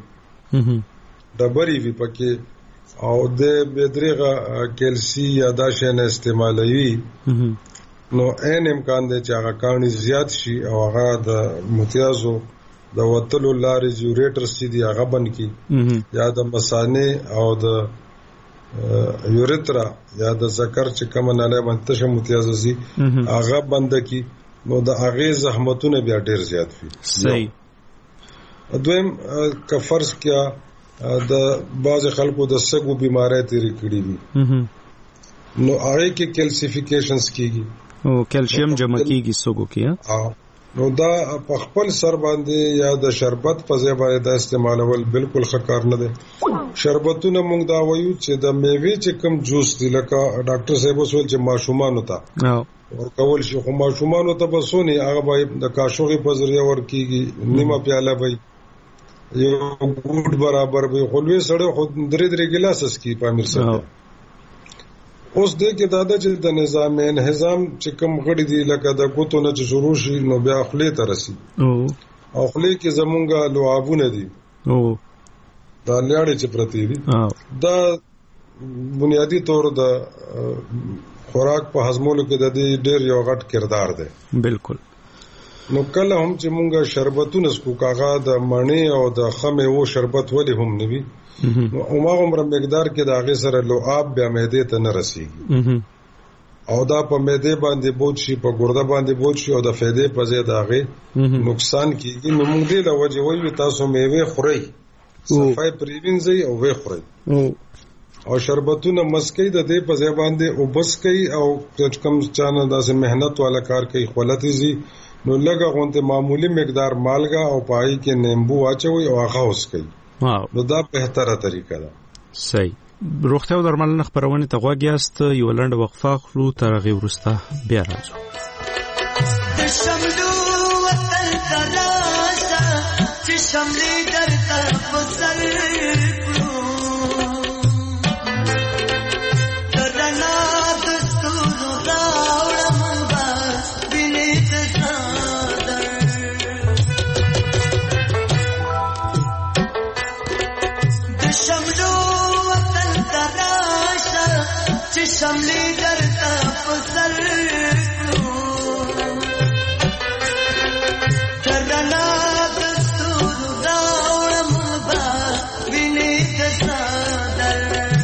ډبرې وي پکې او د بېدریغه کیلسی یا دا شی نه استعمالوي، نو عین امکان دی چې هغه کاڼي زیات شي او هغه د متیازو د وتلو لارې یوریټرس چې دی هغه بند کی یا د مثانه او د یوریترا یا د ذکر چې کوم نه منتشه متیازي هغه بند کی، نو د هغه زحمتونه بیا ډیر زیات وي. صحیح. دویم که فرض کیا د بعض خلکو د سګو بیماری تیری کړی دي، نو هغه کې کیلسیفیکیشنز کیږي او کیلشیم جمع کیږي سګو کې. نو دا په خپل سر باندې یا د شربت په ځای باندې دا استعمالول بالکل ښه کار نه دی. شربتونه موږ دا وایو چې د میوې چې کوم جوس دی لکه ډاکټر صاحب وسول چې ماشومان ته ور کول شي، خو ماشومان ته بسونی هغه باید د کاشوغي په ذریعہ ورکیږي، نیمه پیاله وي یو ګوټ برابر وي، خو لوی سړی خو درې درې ګلاس اسکی پامیر صاحب. اوس دې کې دا د چې د نظام انهضام چې کوم غړي دي لکه د ګوتو نه چې شروع شي نو بیا خولې ته رسي او خولې کې زمونږه لعابونه دي دا لیاړې چې پرتی دي، دا بنیادی طور د خوراک په هضمولو کې د دې ډېر یو غټ کردار دی. بالکل. نو کله هم چې مونږه شربتونه سکو کاغه د مڼې او د خمه وو شربت ولې هم نوي نو عمر عمر مقدار کې د هغه سره لعاب بیا معده ته نه رسیږي او دا په معده باندې بوج شي، په ګرده باندې بوج شي او د فائدې په ځای د هغه نقصان کیږي. نو موږ دې له وجه وایو تاسو میوه خورئ، صفای پریوینځي او وې خورئ او شربتونه مسکې د دې په ځای باندې او بس کوي او کم چانه داسې مهنت والا کار کوي خولتي زی نو لګه غونته معمولی مقدار مالګه او پای کې نیمبو واچوي او هغه اوس کوي. نو دا بهتره طریقه ده. صحیح. روغتیا او درملنه خبرونه ته غوږ یاست، یو لنډ وقفه خلو تر هغه وروسته بیا راځو. د شملو وطن ترازه چې شملې درته بسر کړو درنا د ستورو راوړم بس شملې درته په سر کړو ترنا د ستورو راوړم با وینې د صادر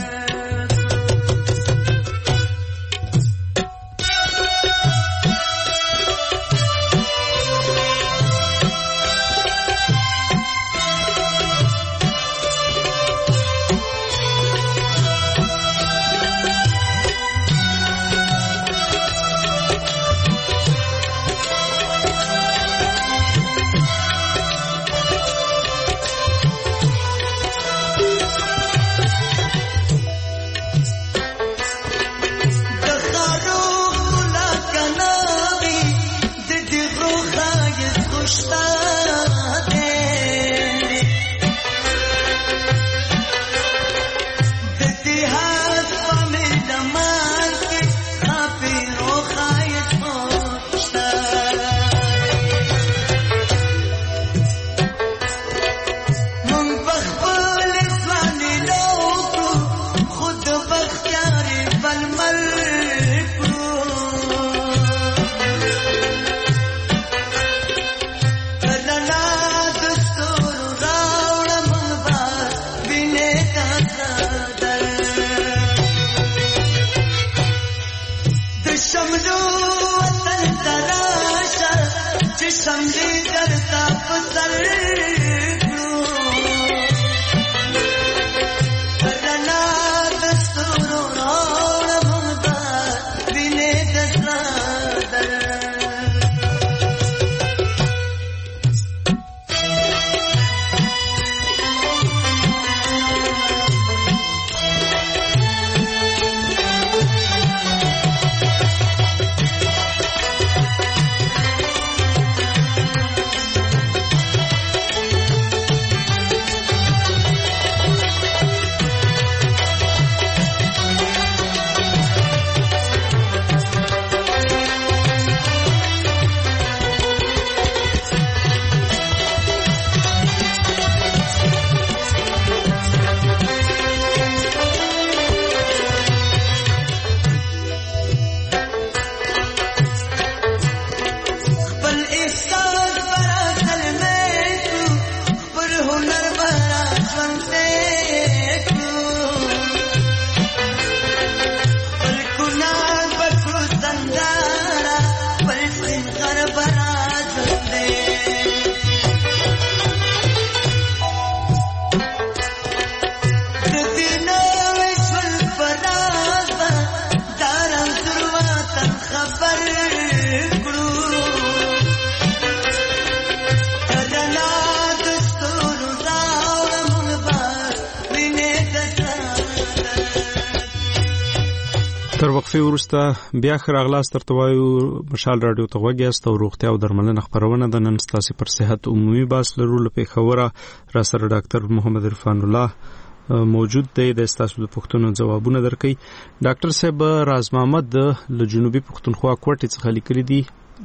تر وقفه ورسته بیا خراغلاس ترته وایو مشال رادیو ته وګیاست او روغتیا او درملنه خبرونه د نن ستاسو پر صحت عمومي باس لرو لپاره خبره را سره ډاکټر محمد عرفان الله موجود دی د ستاسو د پښتنو جوابونه درکې ډاکټر صاحب راز محمد د جنوبي پښتونخوا کوټې څخه لیکلي دي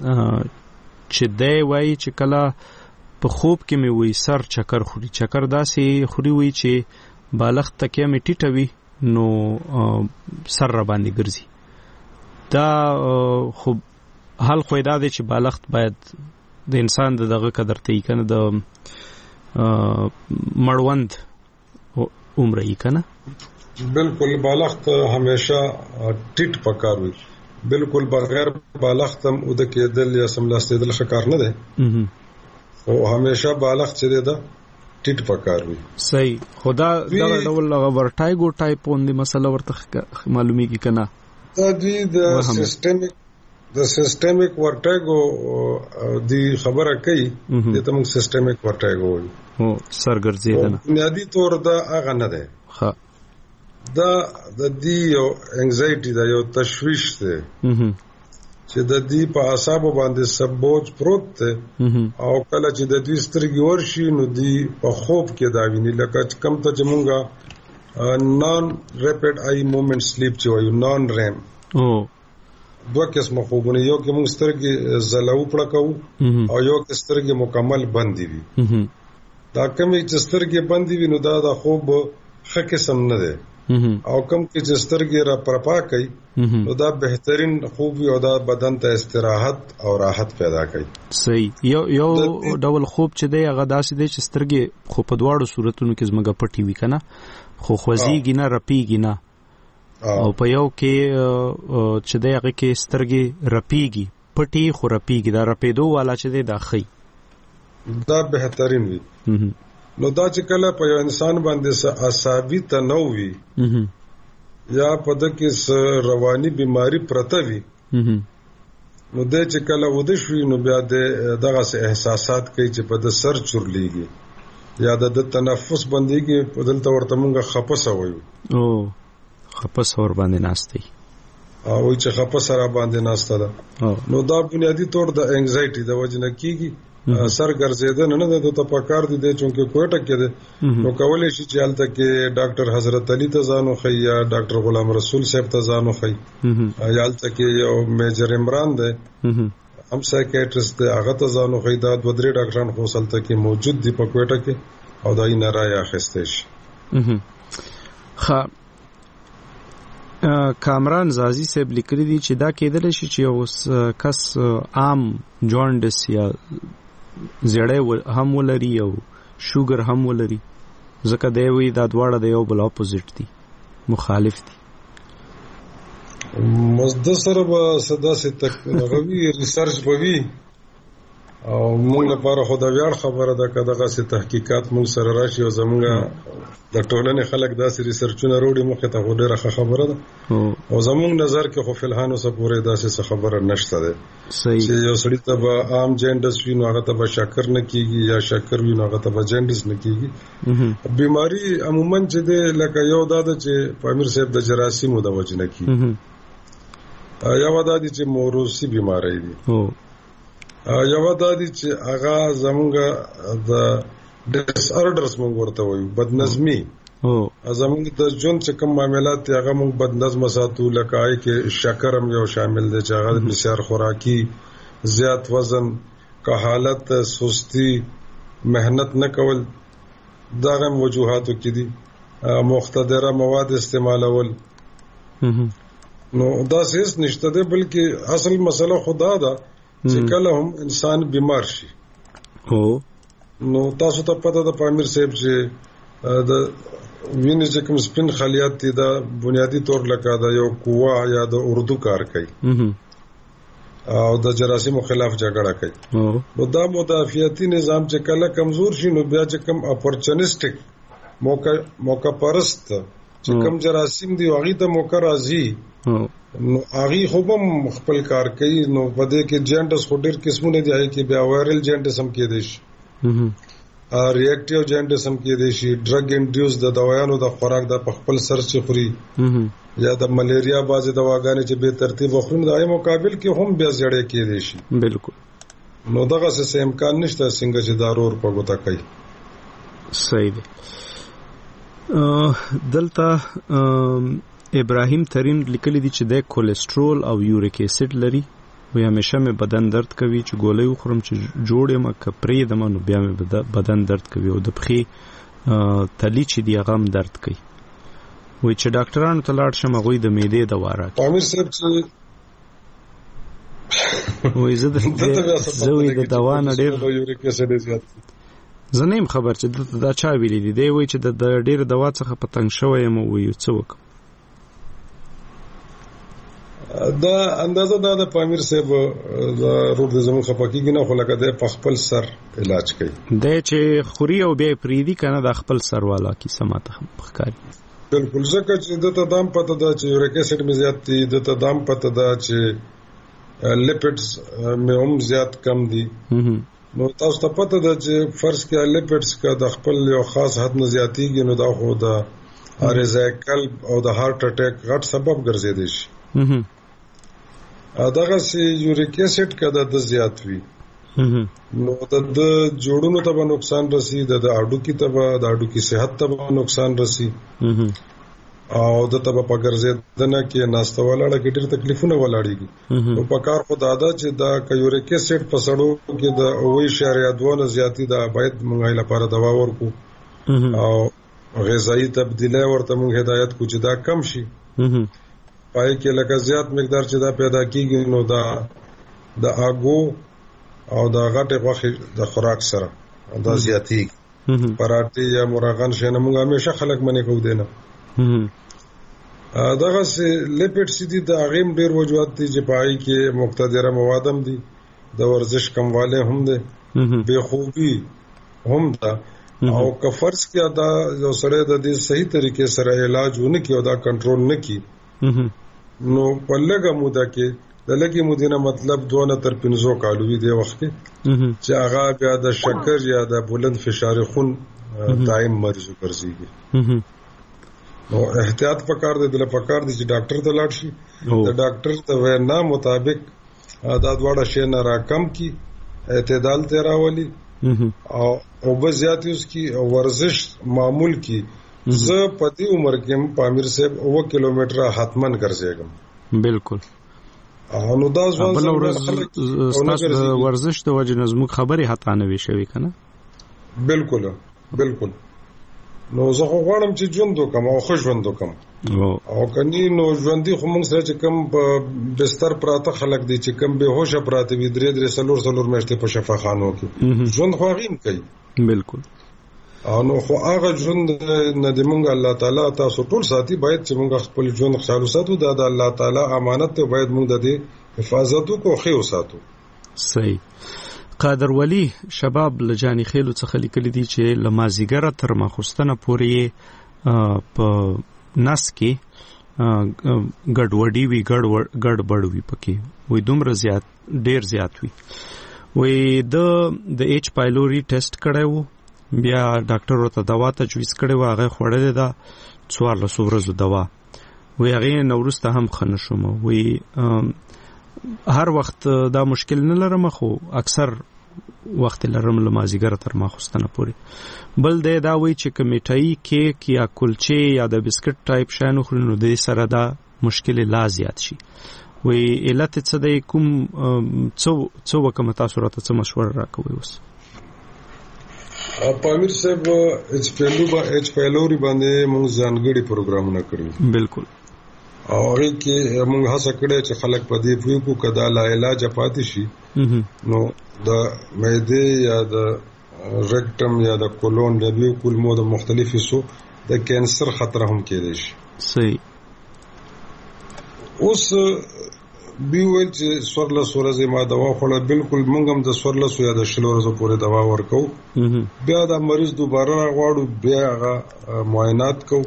چې دی وایي چې کله په خوب کې مې وې سر چکر خوري چکر داسې خوري وي چې بالغ تکیه مې ټیټه وي نو سر را باندې ګرځي دا خو حال خو دا دی چې بالغت باید د انسان دغه قدر ته یې کنه د مړوند عمر یې کنه بالکل بالغت همیشه ټیټ پکار وي بالکل بغیر بالغت هم د کېدل یا سملاستېدل ښکار نه دی او همیشه بالغت چې دی ټیټ پکار وي صحیح خدا دا ډول ورټایګو ټایپ اون دی مسله ورته معلومیږي کنه دا دی د سیستمیک د سیستمیک ورټایګو دی خبره کوي د تم سیستمیک ورټایګو وي او سرګرځیدنه بنیادی طور دا هغه نه ده ها دا د دی یو انگزایټي دا یو تشویش ده چې د دې په اعصابو باندې سبوج پروت ته او کله چې د دې سترګې ورشي نو دی په خوب کې دا ویني لکه کم ته چې مونږه نان ریپټ آی موومنت سلیپ چې وایو نان ریم او دوه قسمه خوبونه یو کې مونږ سترګې زلاو پړه کوو او یو کې سترګې مکمل بندي وي دا کومې چې سترګې بندي وي نو دا د خوب ښه قسم نه ده او کم کې چې سترګې را پرپا کوي نو دا بهترین خوب او دا بدن ته استراحت او راحت پیدا کوي. صحیح. یو یو ډول خوب چې دی هغه داسې دی چې سترګې خو په دواړو صورتونو کې زمګه پټي وي کنه خو خوځيږي نه رپیږي نه او په یو کې چې دی هغه کې سترګې رپیږي پټي خو رپیږي دا رپیدو والا چې دی دا خي دا بهترین وي. نو دا چې کله په یو انسان باندې اعصابي تنوع وي یا په دغه رواني بيماري پرته وي نو د چې کله ود شي نو بیا دغه احساسات کوي چې په د سر چورليږي یا د تنفس بنديږي په دلته ورته مونږه خپس وایو او خپس اور باندې ناشتي او چې خپس را باندې ناشته ده نو دا بنیادی طور د انګزایټي د وجه نه کیږي سر ګرځیدل نه ده ته پکار دي د چونکه کوټه کې ده نو کولای شي چې حالت کې ډاکټر حضرت علي تزانو خي یا ډاکټر غلام رسول صاحب تزانو خي یا حالت کې یو میجر عمران ده هم سایکیاټریست ده هغه تزانو خي دا دوه درې ډاکټران خو سلطه کې موجود دي په کوټه کې او دای نه راي اخیسته شي. خا کامران زازی صاحب لیکلی دي چې دا کېدل شي چې اوس کس عام جوندس یا زړې هم ولري او شوګر هم ولري ځکه دی وی دا دواړه د یو بل اپوزیټ دي مخالف دي. مزد سره به صدا سي تکنالوژي ریسرچ بوي او موږ لپاره خو دا ویاړ خبره ده که دغه سي تحقیقات موږ سره راشي او زموږ د ټولنې خلک داسې ریسرچونه وروړي مخه ته ډیره خبره ده او زموږ نظر کې خو فلحان اوسه پورې داسې خبره نشته ده چې یو سړی ته به عام جینډس وي نو هغه ته به شکر نه کیږي یا شکر وي نو هغه ته به جینډس نه کیږي. بیماری عموما چې ده لکه یو دا ده چې پامیر صاحب د جراثیمو د وجه نه کیږي یو دا دي چې موروثي بیماری دي یو دا دي چې هغه زموږ د ډیس اورډرز مونږ ورته وایو بدنظمي او زموږ د ژوند چې کوم معاملات هغه مونږ بدنظم ساتو لکه آی کې شکر هم یو شامل دی چې هغه بسیار خوراکي زیات وزن کحالت سستی مهنت نه کول دغه وجوهاتو کې دي مختدره مواد استعمالول نو دا هیڅ نشته دی بلکې اصل مسله خدا ده چې کله هم انسان بیمار شي او نو تاسو ته پته ده پامیر صاحب چې د وینې چې کوم سپین خلیات دي دا بنیادی طور لکه دا یو قوه یا د اردو کار کوي او د جراثیمو خلاف جګړه کوي نو دا مدافعتي نظام چې کله کمزور شي نو بیا چې کوم اپورچونیسټک موقع موقع پرست چې کوم جراثیم دی هغه ته موقع راځي نو هغه خو هم خپل کار کوي نو په دې کې جینډس خو ډېر قسمونه دي هغه کې بیا وایرل جینډس هم کې دي شي ا ریاکټیو جینډس هم کې دي شي ډرګ انډیوس د دوايانو د خوراک د خپل سر چې خوري یا د ملیریا بازي دواګانې چې به ترتیب وخوري د اې مقابل کې هم بیا زړې کې دي شي بالکل نو دغه څه امکان نشته څنګه چې دارور په ګوتا کوي. صحیح دی. دلته ابراهیم ترین لیکلی دی چې د کولیسټرول او یوریک اسید لري وی همیشه مې بدن درد کوي چې ګولۍ وخورم چې جوړې ما کپرې د منو بیا مې بدن درد کوي او د پخې تلی چې دی هغه هم درد کوي وی چې ډاکټرانو ته لاړ شم هغوی د معدې دوا راکړي پامیر صاحب چې وی زه د زه وی د دوا نه ډېر یوریک اسید زیات زه نه یم خبر چې دا چا ویلي دي دی وی چې د ډېر دوا څخه په تنګ شوی یم وی څه وکړم دا اندازه دا د پامیر صاحب دا روډ زمون خپکیږي نه خو لکه د خپل سر علاج کوي د چې خوري او بیا پریدي کنه د خپل سر والا کی سماته بخکاری بالکل ځکه چې د تدام پته دا چې یوریک اسید مې زیات دي د تدام پته دا چې لیپټس مې هم زیات کم دي نو تاسو ته پته ده چې فرض کې لیپټس کا د خپل یو خاص حد نه زیاتیږي نو دا خو د ارزه قلب او د هارت اٹیک غټ سبب ګرځیدي شي دغه سي یوریک اسید کده د زیات وي نو د جوړونو ته نقصان رسي د اډو کې ته د اډو کې صحت ته نقصان رسي او د تبه پګرزیدنه کې ناستواله کې ډېر تکلیفونه ولاړيږي او په کار خدای دا چې دا یوریک اسید په سړو کې د اوې شریعه دوه زیاتی دا باید مونږه لپاره دوا ورکو او غذایی تبدیلی ورته موږ هدایت کو چې دا کم شي پای کې لکه زیات مقدار چې دا پیدا کیږي نو دا د اګو او دا غټه غوښه د خوراک سره دا زیاتی پراټې یا مرغان شنه موږ همیشه خلک منې کو دینه دغه سه لیپټ سيدي د اغیم ډیر وجوهات دي چې پای کې مقتدره موادم دي د ورزش کمواله هم ده بے خوبي هم ده او که فرض کیا دا یو سره د دې صحیح طریقې سره علاج ونه کیو دا کنټرول نه کی نو په لګه موده کې د لګي مودینه مطلب دوه نه تر پنځو کالو دی وخت کې چې هغه بیا د شکر یا د بلند فشار خون دائم مریض ګرځيږي نو احتیاط پکار دی د پکار دی چې ډاکټر ته لاړ شي د ډاکټر د وینا مطابق دا دواړه شی نه راکم کی اعتدال ته راولي او او بزیاتی اس کی ورزش معمول کی زه پتی عمر کې پامیر صاحب او کیلومتر حتمن ګرځېږم بالکل نو دا ځوان بل ورځ ورزش د وجه نظم خبري حتا نه وی شوی کنه بالکل بالکل نو زه خو غواړم چې ژوند وکم او خوش ژوند وکم او کني نو ژوندۍ خو موږ سره چې کم په بستر پراته خلک دي چې کم به هوښه پراته وي درې درې سلور سلور میاشتې په شفاخانو کې ژوند خو غیم کوي بالکل نو خو هغه ژوند نه د موږ الله تعالی تاسو ټول ساتي باید چې موږ خپل ژوند خیال وساتو دا د الله تعالی امانت ته باید موږ د دې حفاظت وکړو خو وساتو صحیح قادر ولی شباب لجانی خیلو څخه لیکل دي چې لمازیګره تر ماخستنه پورې په نس کې ګډوډي وی ګډ ګډبړ وی پکې وې دومره زیات ډیر زیات وی وې د د ایچ پایلوري ټیسټ کړو بیا ډاکټر ورته دوا تجویز کړو هغه خوړلې ده څوارلس ورځې دوا وې هغه نورسته هم خنه شوم وې هر وخت دا مشکل نه لرم خو اکثر وخت لرم لمازیګر تر ماخستنه پوري بل د دا وی چې کمیټای کیک یا کلچې یا د بسکټ ټایپ شانو خورنو د سره دا مشکل لا زیات شي وی علت څه د کوم څو څو کوم تاسو راته څه مشوره راکوي اوس پامیر صاحب اچ پیلو اچ پیلوري باندې موږ ځانګړي پروګرامونه کړو بالکل او هغه کې موږ هڅه کړې چې خلک په دې پوي کو کدا لا علاج پاتې شي نو د معده یا د رکټم یا د کولون د بیو کولمو د مختلفو سو د کینسر خطر هم کېدای شي صحیح اوس بیول چې سورله سورزه ما دوا خوړه بالکل موږ هم د سورله سو یا د شلورزو پورې دوا ورکو بیا د مریض دوباره غواړو بیا هغه معاینات کو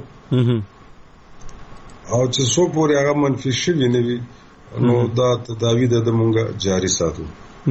او چې سو پورې هغه منفي شي نه وي نو دا تداوی د مونږه جاری ساتو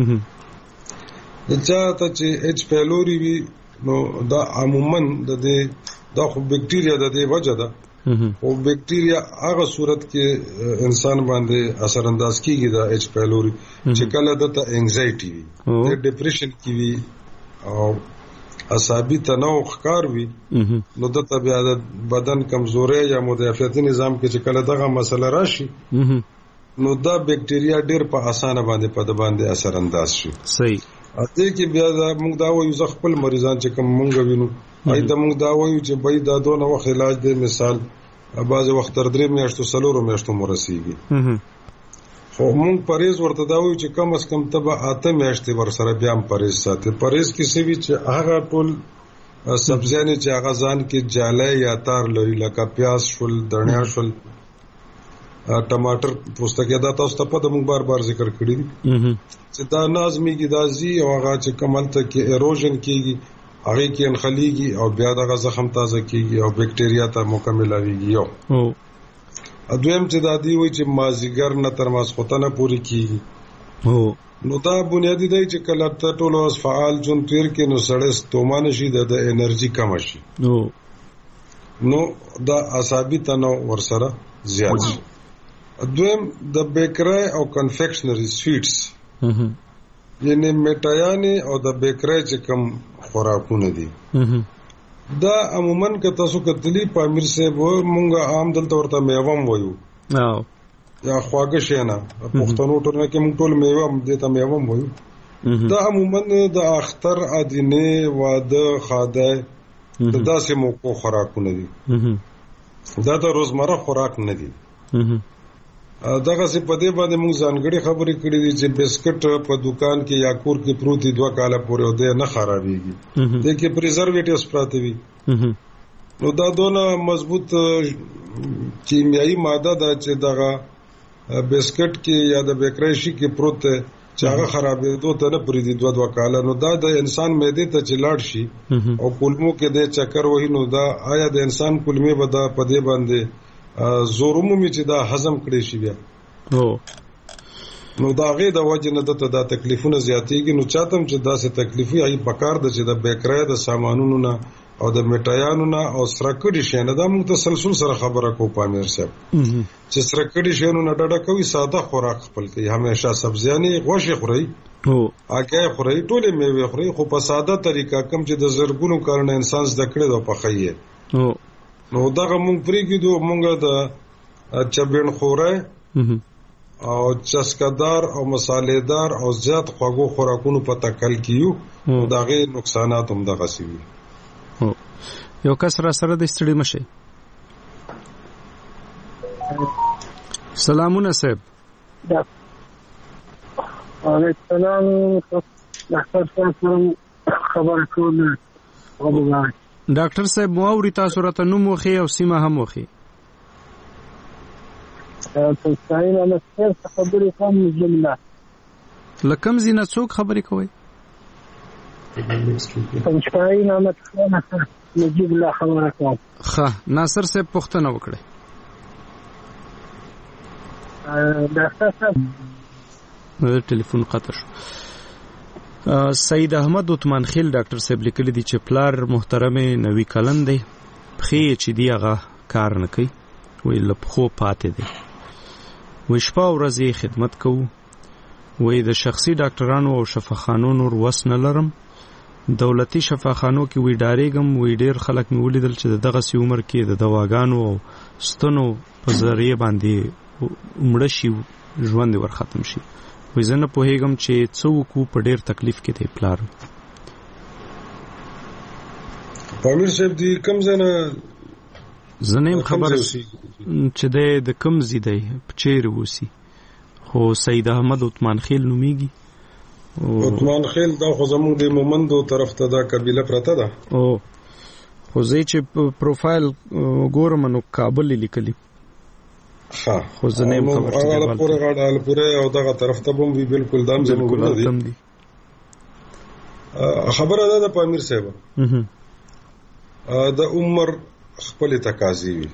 دا چې اچ پیلوري وي نو دا عموما د دې دا خو بکټیریا د دې وجه ده او بکټیریا هغه صورت کې انسان باندې اثر انداز کیږي دا اچ پیلوري چې کله د انزایټي وي د ډیپریشن کې وي او اعصابي تنوع ښکار وي نو د طبيعت بدن کمزوري یا مدافعتي نظام کې چې کله دغه مسله راشي نو دا بکټیریا ډېر په اسانه باندې په د باندې اثر انداز شي صحیح اته کې بیا موږ دا وایو ځ خپل مریضان چې کوم موږ وینو اې دا موږ دا وایو چې بای دا دونه وخت علاج دی مثال بعض وخت تر درې میاشتو سلورو میاشتو مرسيږي خو موږ پریز ورته دا وایو چې کم از کم تبه اته میاشتې ور سره بیا هم پریز ساتي پریز کې څه وی چې هغه ټول سبزیانه چې هغه ځان کې جاله یا تار لري لکه پیاز شول دڼیا شول ټماټر پوستکی دا تاسو ته په موږ بار بار ذکر کړی دي چې دا نازمي کې دازي او هغه چې کمل ته کې ایروژن کیږي هغه کې انخلیږي او بیا دغه زخم تازه کیږي او بکټیریا ته مکمل اویږي یو اځویم چې دا دی وای چې مازیګر نه تر ماسختنه پوری کیږي هو نو دا بنیادی دی چې کله ته ټول اوس فعال جون تیر کې نو سړی ستومانه شي د انرژي کم شي نو نو دا اعصابي تنوع ورسره زیات شي دویم د بیکری او کنفیکشنری سویټس یعنی میټایانې او د بیکری چې کوم خوراکونه دي دا عموما که تاسو کتلی پامیر صاحب مونږه عام دلته ورته میوه وایو او یا خواږه شینه پښتنو ټولنه کې مونږ ټول میوه دې ته میوه وایو دا عموما د اختر ادینه واده خاده د داسې موکو خوراکونه دي دا د روزمره خوراک نه دي دغه څه په دې باندې موږ ځانګړي خبرې کړې دي چې بسکټ په دکان کې یا کور کې پروت دي دوه کاله پورې او دې نه خرابېږي دې کې پریزرویټیوز پراته وي نو دا دونه مضبوط کیمیاوي ماده ده چې دغه بسکټ کې یا د بیکری شي کې پروت ده چې هغه خرابېدو ته نه پرې دي دوه دوه کاله نو دا د انسان معدې ته چې لاړ شي او کولمو کې د چکر وهي نو دا آیا د انسان کولمې به دا په دې باندې زورومو می چې دا هضم کړي شي بیا نو دا غي د وجه نه د دا تکلیفونه زیاتېږي نو چاتم چې دا څه تکلیفي ای پکار د چې د بیکری د سامانونو نه او د میټایانو نه او سرکړي شي نه دا موږ تسلسل سره خبره کو پامیر صاحب چې سرکړي شي نو ډډه کوي ساده خوراک خپل کوي همیشه سبزیانې غوښه خوري او اګه خوري ټولې میوه خوري خو په ساده طریقه کم چې د زرګونو کارونه انسان زده کړي او په خیه نو دغه مونږ پریږدو مونږ د چبین خوره او چسکدار او مصالحدار او زیات خواږه خوراکونو په تکل کیو دغه نقصانات هم دغه سوي یو کس را سره د ستړي مشه سلامونه صاحب وعلیکم السلام ډاکټر صاحب خبر کول ډاکټر صاحب مو اوري تاسو راته نوم وخی او سیمه هم وخی تاسو څنګه له څه خبرې کوم جمله لکم زینه څوک خبرې کوي څنګه نامه څنګه نجيب الله خبره کوم ښه ناصر صاحب پوښتنه وکړه ډاکټر صاحب ټلیفون قطع شو سید احمد عثمان خیل ډاکټر صاحب لیکلی دی چې پلار محترم نوی کلن دی خې چې دی هغه کار نه کوي وی لپخو پاتې دی وی شپه ورځې خدمت کوو وی د شخصي ډاکټرانو او شفاخانو نور وس نه لرم دولتي شفاخانو کې وی ډارېګم وی ډېر خلک مې ولیدل چې دغه سی عمر کې د دواګانو او ستنو په ذریعہ باندې مړ شي ژوند ور ختم شي وی زنه په هیګم چې څوک په ډېر تکلیف کې دی پلار پامیر صاحب دی کم زنه زنیم خبر چې د کم زیدای چیر وسی خو سید احمد عثمان خیل نومیږي عثمان خیل دا خو زموږ د مومندو طرف ته دا قبيله پرته ده او خو زه چې پروفایل ګورم نو کابل لیکلی ها خو زنیم خبر چې دا پوره غاډه پوره او دغه طرف ته بم وی بالکل دام زموږ نه دي خبره ده د پامیر صاحب د عمر خپل تقاضي وي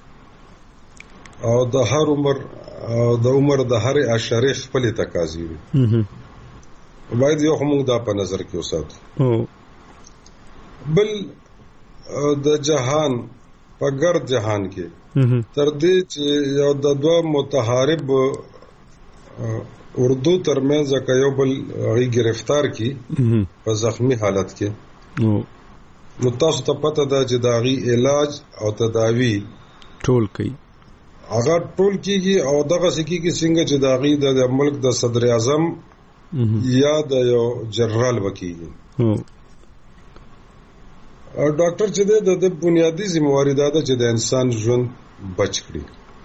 او د هر عمر د عمر د هر اشاره خپل تقاضي وي باید یو موږ دا په نظر کې وساتو بل د جهان په ګرد جهان کې تر دې چې یو د دوه متحارب اردو ترمنځ یو بل غي گرفتار کی په زخمی حالت کې نو تاسو ته پته ده چې دا غي علاج او تداوی ټول کوي هغه ټول کیږي او دغه سکیږي څنګه چې دا غي د ملک د صدر اعظم یا د یو جنرال وکیږي او ډاکټر چې د بنیادی ذمہواری ده چې د انسان ژوند بچ کړي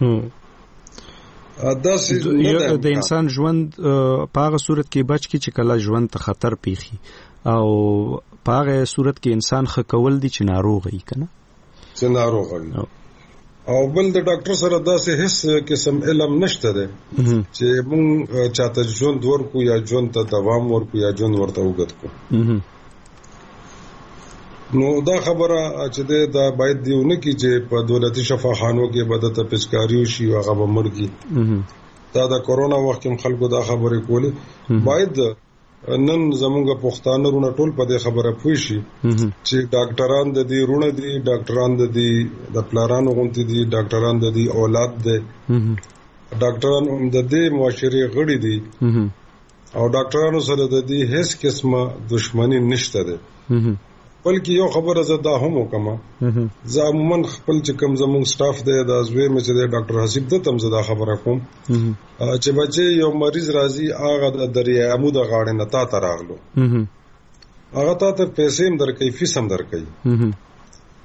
دا د انسان ژوند په هغه صورت کې بچ کی چې کله ژوند ته خطر پیخي او په هغه صورت کې انسان خ کول دي چې ناروغ وي کنه چې ناروغ وي او بل د ډاکټر سره داسې هیڅ قسم علم نشته ده چې مونږ چاته ژوند ورکو یا ژوند ته دوام ورکو یا ژوند ورته وګت کو نو دا خبره چې دا باید دیونه کی چې په دولتي شفاخانو کې بدته پچکاریو شي هغه بمرګي دا د کورونا وخت کې خلکو دا خبره کوله باید نن زمونږ پښتانه رونه ټول په دې خبره پوي شي چې ډاکټران د دې رونه دي ډاکټران د دې د پلارانو غونټي دي ډاکټران د دې اولاد دي ډاکټران هم د دې معاشري غړي دي او ډاکټرانو سره د دې هیڅ قسمه دښمنی نشته ده بلکې یو خبره زده هم وکما زمون خپل چې کم زمون سټاف دی د ازوی مې چې ډاکټر حسیب ته تم زده خبره کوم چې بچي یو مریض راځي هغه د دریا عمود غاړه نتا تراغلو هغه ته پیسې هم درکې فیس هم درکې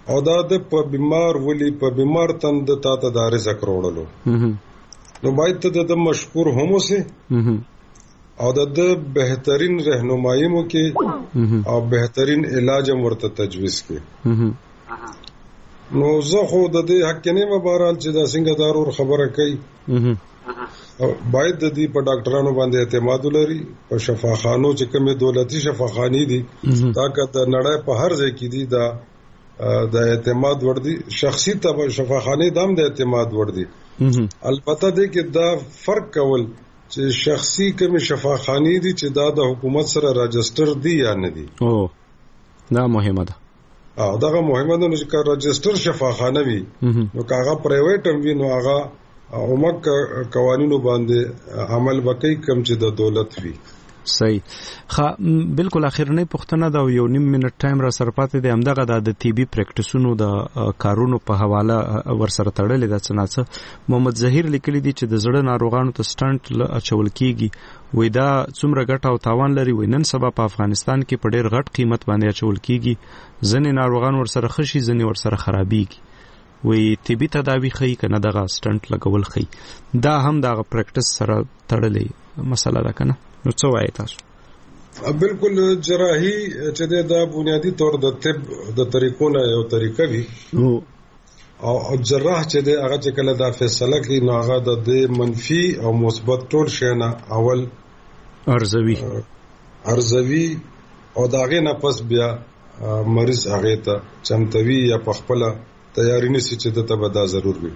او دا د په بیمار ولی په بیمار تند تا ته د رزق وروړلو نو باید ته د مشکور هم اوسه او د بهترین رهنمایي مو کې او بهترین علاج ورته تجویز کې نو زه خو د دې حق نه مبارال چې دا څنګه دارور خبره کوي باید د دې په ډاکټرانو باندې اعتماد ولري په شفاخانو چې کومه دولتي شفاخاني دي دا که د نړۍ په هر ځای کې دي دا د اعتماد ور دي شخصي ته شفاخانه دام د اعتماد ور دي البته دې کې دا فرق کول چې شخصي کومه شفاخاني دي چې دا د حکومت سره راجستر دي یا نه دي او دا مهمه ده او دغه مهمه ده چې کار رجستر شفاخانه وي نو کاغه پرایویټ هم وي نو هغه اومک قوانینو باندې عمل وکړي کوم چې د دولت وي صحیح خا بالکل اخرنی پښتنه دا یو نیم منټ ټایم را سره پاتې دی همدغه د ټي بي پریکټیسونو د کارونو په حواله ور سره تړلې د څناڅه محمد ظهیر لیکلی دی چې د زړه ناروغانو ته سټنټ اچول کیږي وې دا څومره ګټه او تاوان لري وې نن سبا په افغانستان کې په ډېر غټ قیمت باندې اچول کیږي ځنې ناروغان ور سره خشي ځنې ور سره خرابيږي وې ټي بي تداوی خي کنه دغه سټنټ لګول خي دا هم دغه پریکټیس سره تړلې مسله ده کنه نو څه وایي تاسو بالکل جراحي چې دا بنیادی طور د طب د طریقو نه یو طریقه وي او جراح چې دا هغه چې کله دا فیصله کوي نو هغه د منفي او مثبت ټول شي نه اول ارزوي ارزوي او داغه نه پس بیا مریض هغه ته چمتوي یا پخپله تیاری نسی چې ته به دا ضرور وي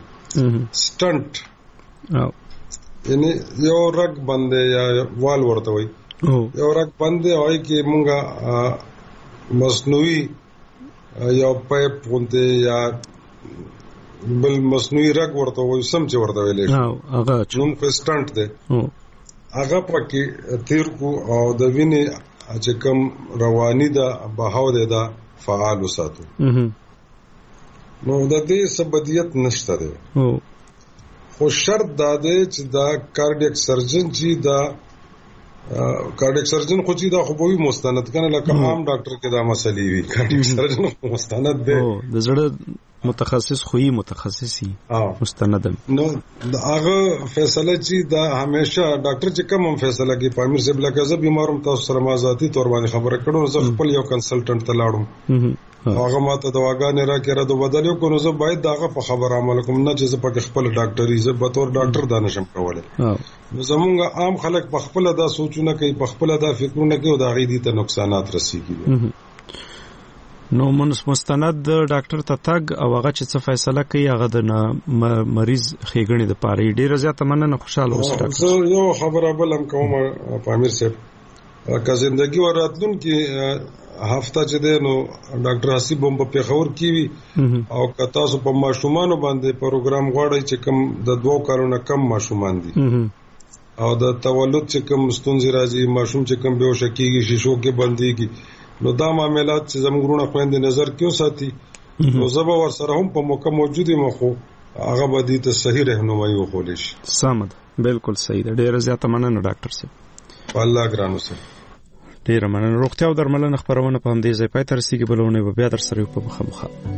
سټنټ یعنی یو رګ باندې یا وال ورته وي یو رګ باندې وای کې مونږه مصنوعي یو پایپ پونته یا بل مصنوعي رګ ورته وي سم چې ورته ویلې هغه نوم په سټنټ دی هغه پکې تیر کو او د وینې چې کوم رواني ده بهاو ده دا فعال وساتو نو د دې سبدیت نشته ده خو شرط دا دی چې دا کارډیک سرجن چې دا کارډیک سرجن خو چې دا خو به مستند کنه لکه عام ډاکټر کې دا مسلې وي کارډیک سرجن مستند دی د زړه متخصص خوې متخصصي مستند نو دا هغه فیصله چې دا همیشه ډاکټر چې کوم فیصله کوي پامیر صاحب لکه زه بیمارم تاسو سره ما ذاتی تور باندې خبره کړم زه خپل یو کنسلټنټ ته لاړم هغه ماته دواګانې راکړه د بدل یو کو نو زه باید داغه په خبر عمل کوم نه چې زه په خپل ډاکټري زه به تور ډاکټر دا نشم کولای نو زمونږ عام خلک په خپل دا سوچونه کوي په خپل دا فکرونه کوي او دا غي دي ته نقصانات رسیږي نو مستند ډاکټر ته تګ او هغه چې څه فیصله کوي هغه د مریض خېګنې د پاره ډیره زیاته مننه خوشاله اوسه ډاکټر یو خبره بل هم کوم پامیر صاحب که زندگی وراتلون کې هفته چې ده نو ډاکټر حسیب هم په پیښور کې وي او که تاسو په ماشومانو باندې پروګرام غواړئ چې کم د دوه کارونو کم ماشومان دي او د تولد چې کم ستونزې راځي ماشوم چې کم بهوش کېږي شیشو کې بنديږي نو دا معاملات چې زموږ خويندې نظر کې وساتي نو زبا ور سره هم په موقع موجودي مخو هغه به دي ته صحیح رهنمایي وکولې شي سمد بالکل صحیح ده ډیره زیاته مننه ډاکټر صاحب الله ګرانو سره ډیره مننه روغتیا او درملنه خبرونه په همدې ځای پای ته رسیدي بلونه به بیا در سره په مخه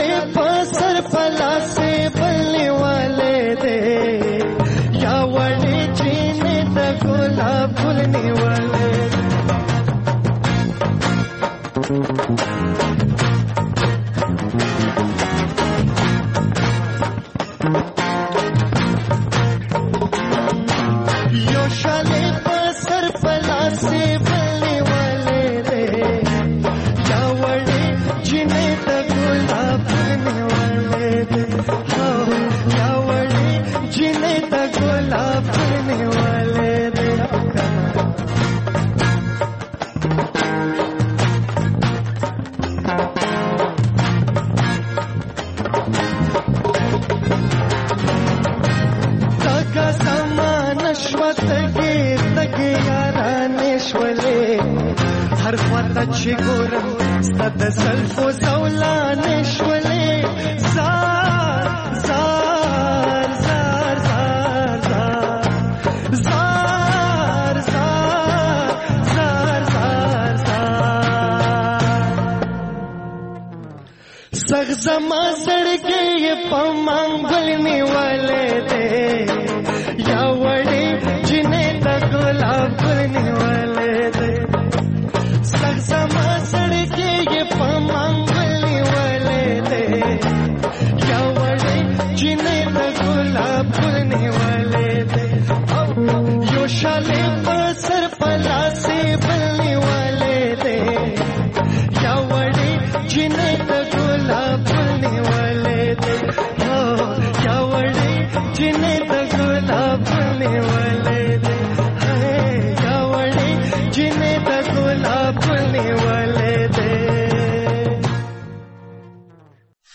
شالے پاسر پلا سے بلنے والے دے یا وڑے جینے دا گلاب بھولنے والے یو شالے پاسر پلا سے بلنے والے دے یا وڑے جینے دا گلاب بھولنے والے دے یا وڑے جینے دا گلاب بھولنے والے دے هر خواته چې ګورم ستا د زلفو زولانې شولې زار زار زار زار زار زار زار زار زار سغ زما زړګي په منګل نیولې دې یا وړې جنې د ګلاب نیولې